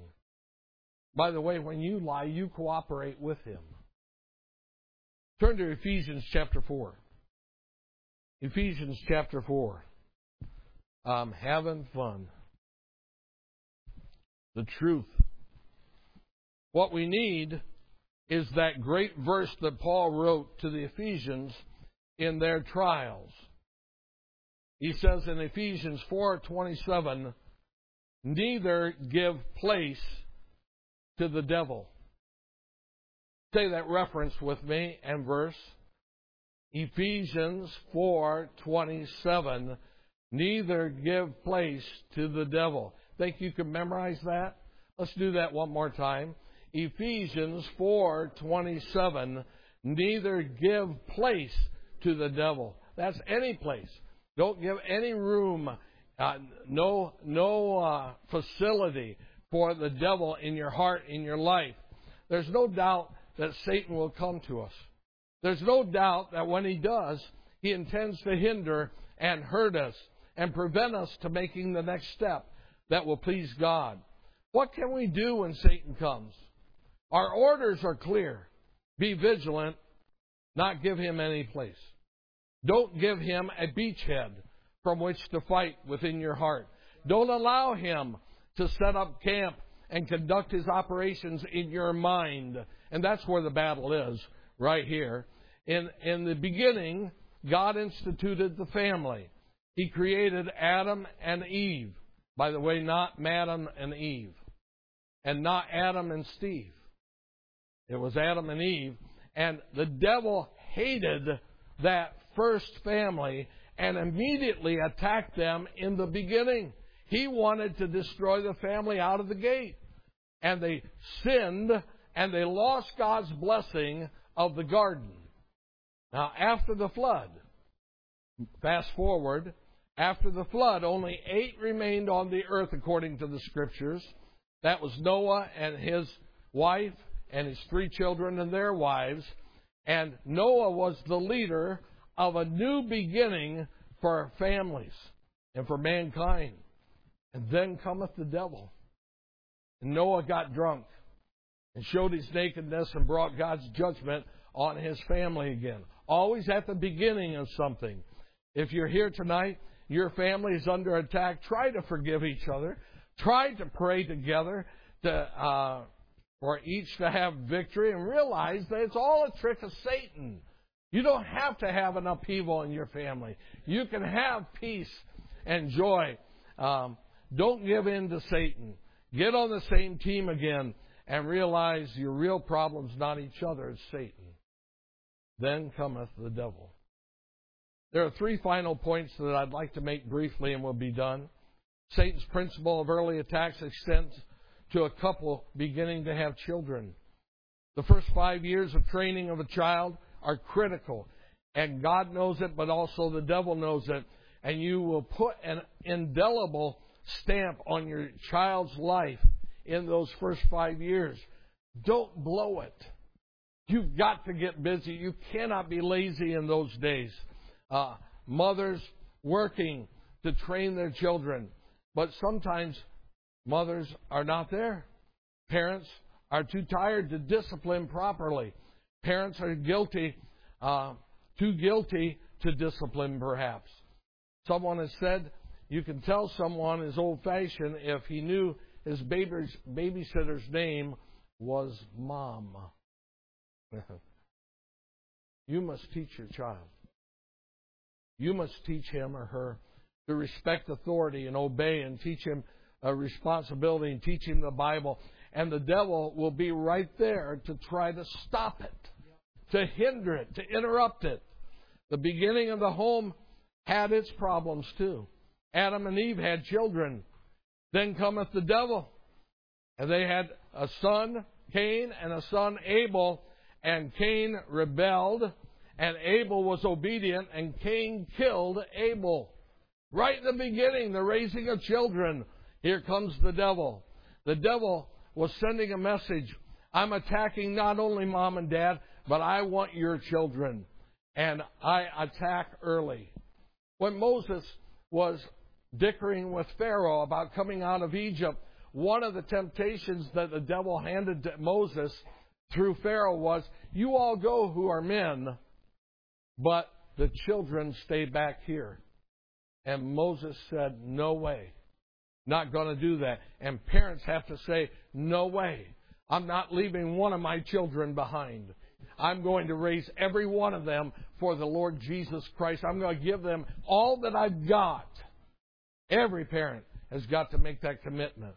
By the way, when you lie, you cooperate with him. Turn to Ephesians chapter four. Ephesians chapter four. I'm having fun. The truth. What we need is that great verse that Paul wrote to the Ephesians in their trials. He says in Ephesians four twenty-seven, neither give place to the devil. Say that reference with me and verse. Ephesians four twenty-seven. Neither give place to the devil. Think you can memorize that? Let's do that one more time. Ephesians four twenty-seven. Neither give place to the devil. That's any place. Don't give any room, uh, no no uh, facility for the devil in your heart, in your life. There's no doubt that Satan will come to us. There's no doubt that when he does, he intends to hinder and hurt us and prevent us to making the next step that will please God. What can we do when Satan comes? Our orders are clear. Be vigilant, not give him any place. Don't give him a beachhead from which to fight within your heart. Don't allow him to set up camp and conduct his operations in your mind. And that's where the battle is, right here. In, in the beginning, God instituted the family. He created Adam and Eve. By the way, not Madam and Eve. And not Adam and Steve. It was Adam and Eve. And the devil hated that first family and immediately attacked them in the beginning. He wanted to destroy the family out of the gate. And they sinned and they lost God's blessing of the garden. Now, after the flood, fast forward, after the flood, only eight remained on the earth according to the Scriptures. That was Noah and his wife and his three children and their wives. And Noah was the leader of a new beginning for families and for mankind. And then cometh the devil. And Noah got drunk and showed his nakedness and brought God's judgment on his family again. Always at the beginning of something. If you're here tonight, your family is under attack, try to forgive each other. Try to pray together to, uh, for each to have victory, and realize that it's all a trick of Satan. You don't have to have an upheaval in your family. You can have peace and joy. Um, don't give in to Satan. Get on the same team again and realize your real problem's not each other, it's Satan. Then cometh the devil. There are three final points that I'd like to make briefly and we'll be done. Satan's principle of early attacks extends to a couple beginning to have children. The first five years of training of a child are critical. And God knows it, but also the devil knows it. And you will put an indelible stamp on your child's life in those first five years. Don't blow it. You've got to get busy. You cannot be lazy in those days. Uh, mothers working to train their children. But sometimes mothers are not there. Parents are too tired to discipline properly. Parents are guilty, uh, too guilty to discipline perhaps. Someone has said you can tell someone is old-fashioned if he knew his baby's, babysitter's name was Mom. You must teach your child. You must teach him or her to respect authority and obey, and teach him a responsibility and teach him the Bible. And the devil will be right there to try to stop it, to hinder it, to interrupt it. The beginning of the home had its problems too. Adam and Eve had children. Then cometh the devil. And they had a son, Cain, and a son, Abel. And Cain rebelled, and Abel was obedient, and Cain killed Abel. Right in the beginning, the raising of children, here comes the devil. The devil was sending a message. I'm attacking not only mom and dad, but I want your children. And I attack early. When Moses was dickering with Pharaoh about coming out of Egypt, one of the temptations that the devil handed to Moses through Pharaoh was, you all go who are men, but the children stay back here. And Moses said, no way. Not going to do that. And parents have to say, no way. I'm not leaving one of my children behind. I'm going to raise every one of them for the Lord Jesus Christ. I'm going to give them all that I've got. Every parent has got to make that commitment.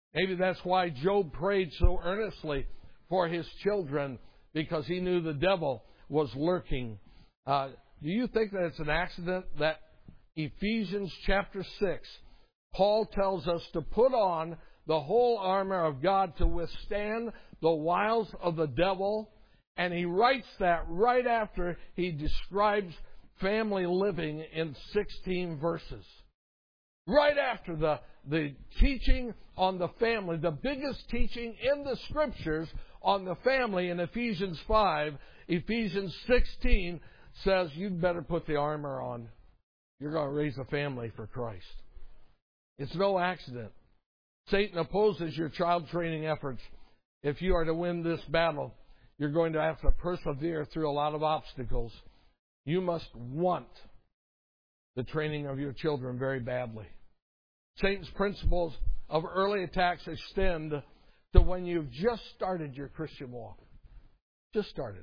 Maybe that's why Job prayed so earnestly for his children, because he knew the devil was lurking. Uh, do you think that it's an accident that Ephesians chapter six, Paul tells us to put on the whole armor of God to withstand the wiles of the devil? And he writes that right after he describes family living in sixteen verses. Right after the, the teaching on the family, the biggest teaching in the Scriptures on the family in Ephesians five, Ephesians sixteen says you'd better put the armor on. You're going to raise a family for Christ. It's no accident. Satan opposes your child training efforts. If you are to win this battle, you're going to have to persevere through a lot of obstacles. You must want the training of your children very badly. Satan's principles of early attacks extend to when you've just started your Christian walk. Just started.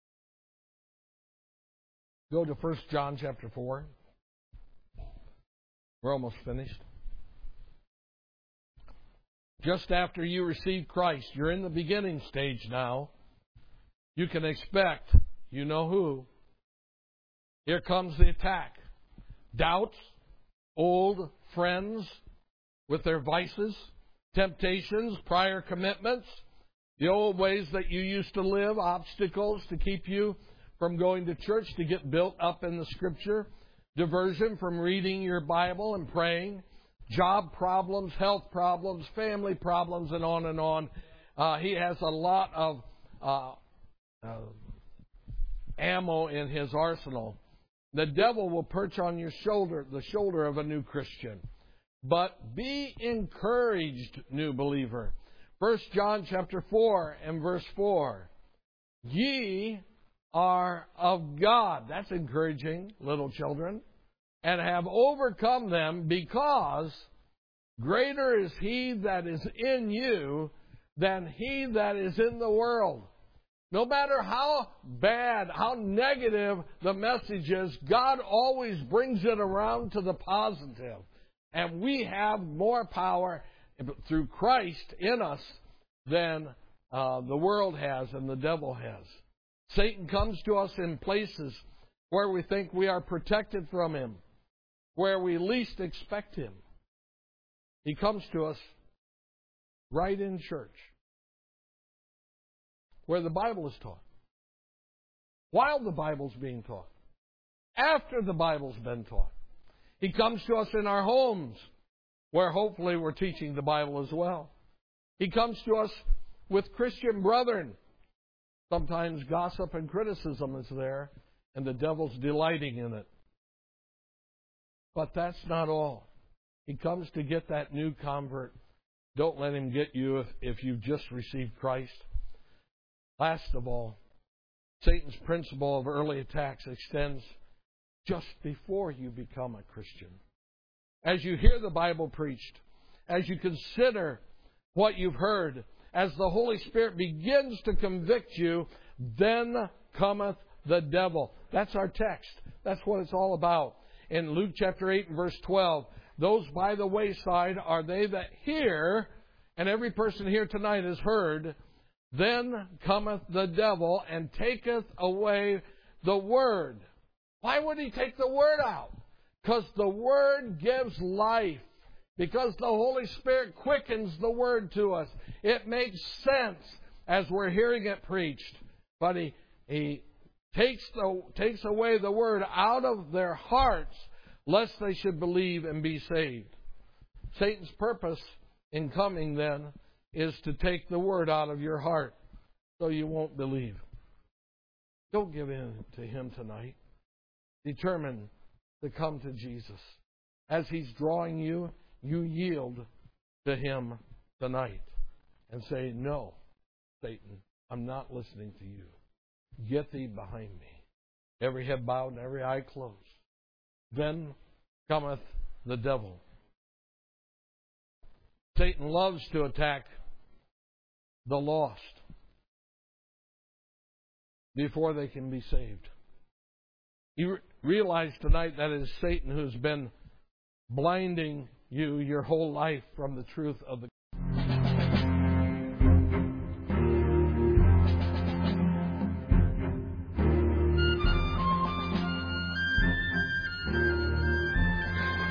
Go to First John chapter four. We're almost finished. Just after you receive Christ, you're in the beginning stage now. You can expect, you know who. Here comes the attack. Doubts, old friends with their vices, temptations, prior commitments, the old ways that you used to live, obstacles to keep you from going to church to get built up in the Scripture, diversion from reading your Bible and praying, job problems, health problems, family problems, and on and on. Uh, he has a lot of uh, uh, ammo in his arsenal. The devil will perch on your shoulder, the shoulder of a new Christian. But be encouraged, new believer. First John chapter four and verse four. Ye are of God. That's encouraging, little children. And have overcome them, because greater is he that is in you than he that is in the world. No matter how bad, how negative the message is, God always brings it around to the positive. And we have more power through Christ in us than uh, the world has and the devil has. Satan comes to us in places where we think we are protected from him, where we least expect him. He comes to us right in church, where the Bible is taught, while the Bible's being taught, after the Bible's been taught. He comes to us in our homes, where hopefully we're teaching the Bible as well. He comes to us with Christian brethren. Sometimes gossip and criticism is there, and the devil's delighting in it. But that's not all. He comes to get that new convert. Don't let him get you if, if you've just received Christ. Last of all, Satan's principle of early attacks extends just before you become a Christian. As you hear the Bible preached, as you consider what you've heard, as the Holy Spirit begins to convict you, then cometh the devil. That's our text. That's what it's all about. In Luke chapter eight and verse twelve, those by the wayside are they that hear, and every person here tonight has heard, then cometh the devil and taketh away the word. Why would he take the word out? Because the word gives life. Because the Holy Spirit quickens the word to us. It makes sense as we're hearing it preached. But he, he takes, the, takes away the word out of their hearts, lest they should believe and be saved. Satan's purpose in coming then is to take the word out of your heart so you won't believe. Don't give in to him tonight. Determine to come to Jesus. As he's drawing you, you yield to him tonight and say, no, Satan, I'm not listening to you. Get thee behind me. Every head bowed and every eye closed. Then cometh the devil. Satan loves to attack the lost before they can be saved. You realize tonight that it is Satan who's been blinding you your whole life from the truth of the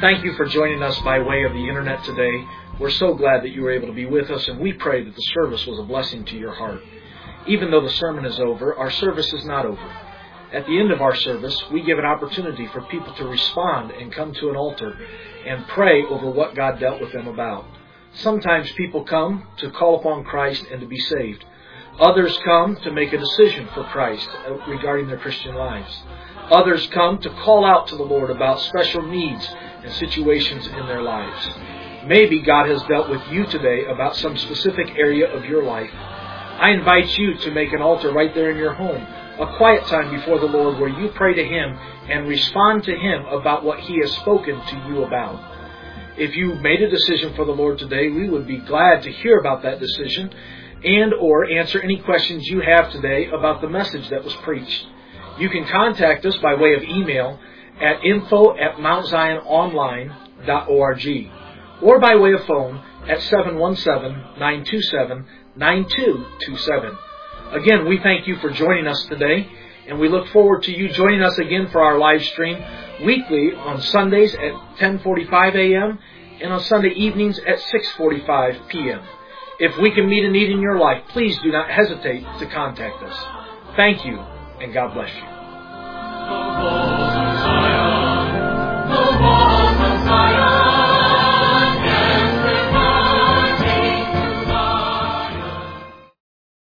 Thank you for joining us by way of the internet today. We're so glad that you were able to be with us, and we pray that the service was a blessing to your heart. Even though the sermon is over, our service is not over. At the end of our service, we give an opportunity for people to respond and come to an altar and pray over what God dealt with them about. Sometimes people come to call upon Christ and to be saved. Others come to make a decision for Christ regarding their Christian lives. Others come to call out to the Lord about special needs and situations in their lives. Maybe God has dealt with you today about some specific area of your life. I invite you to make an altar right there in your home, a quiet time before the Lord where you pray to Him and respond to Him about what He has spoken to you about. If you made a decision for the Lord today, we would be glad to hear about that decision and or answer any questions you have today about the message that was preached. You can contact us by way of email at info at mount zion online dot org or by way of phone at seven one seven, nine two seven, nine two two seven. Again, we thank you for joining us today, and we look forward to you joining us again for our live stream weekly on Sundays at ten forty-five a.m. and on Sunday evenings at six forty-five p.m. If we can meet a need in your life, please do not hesitate to contact us. Thank you, and God bless you.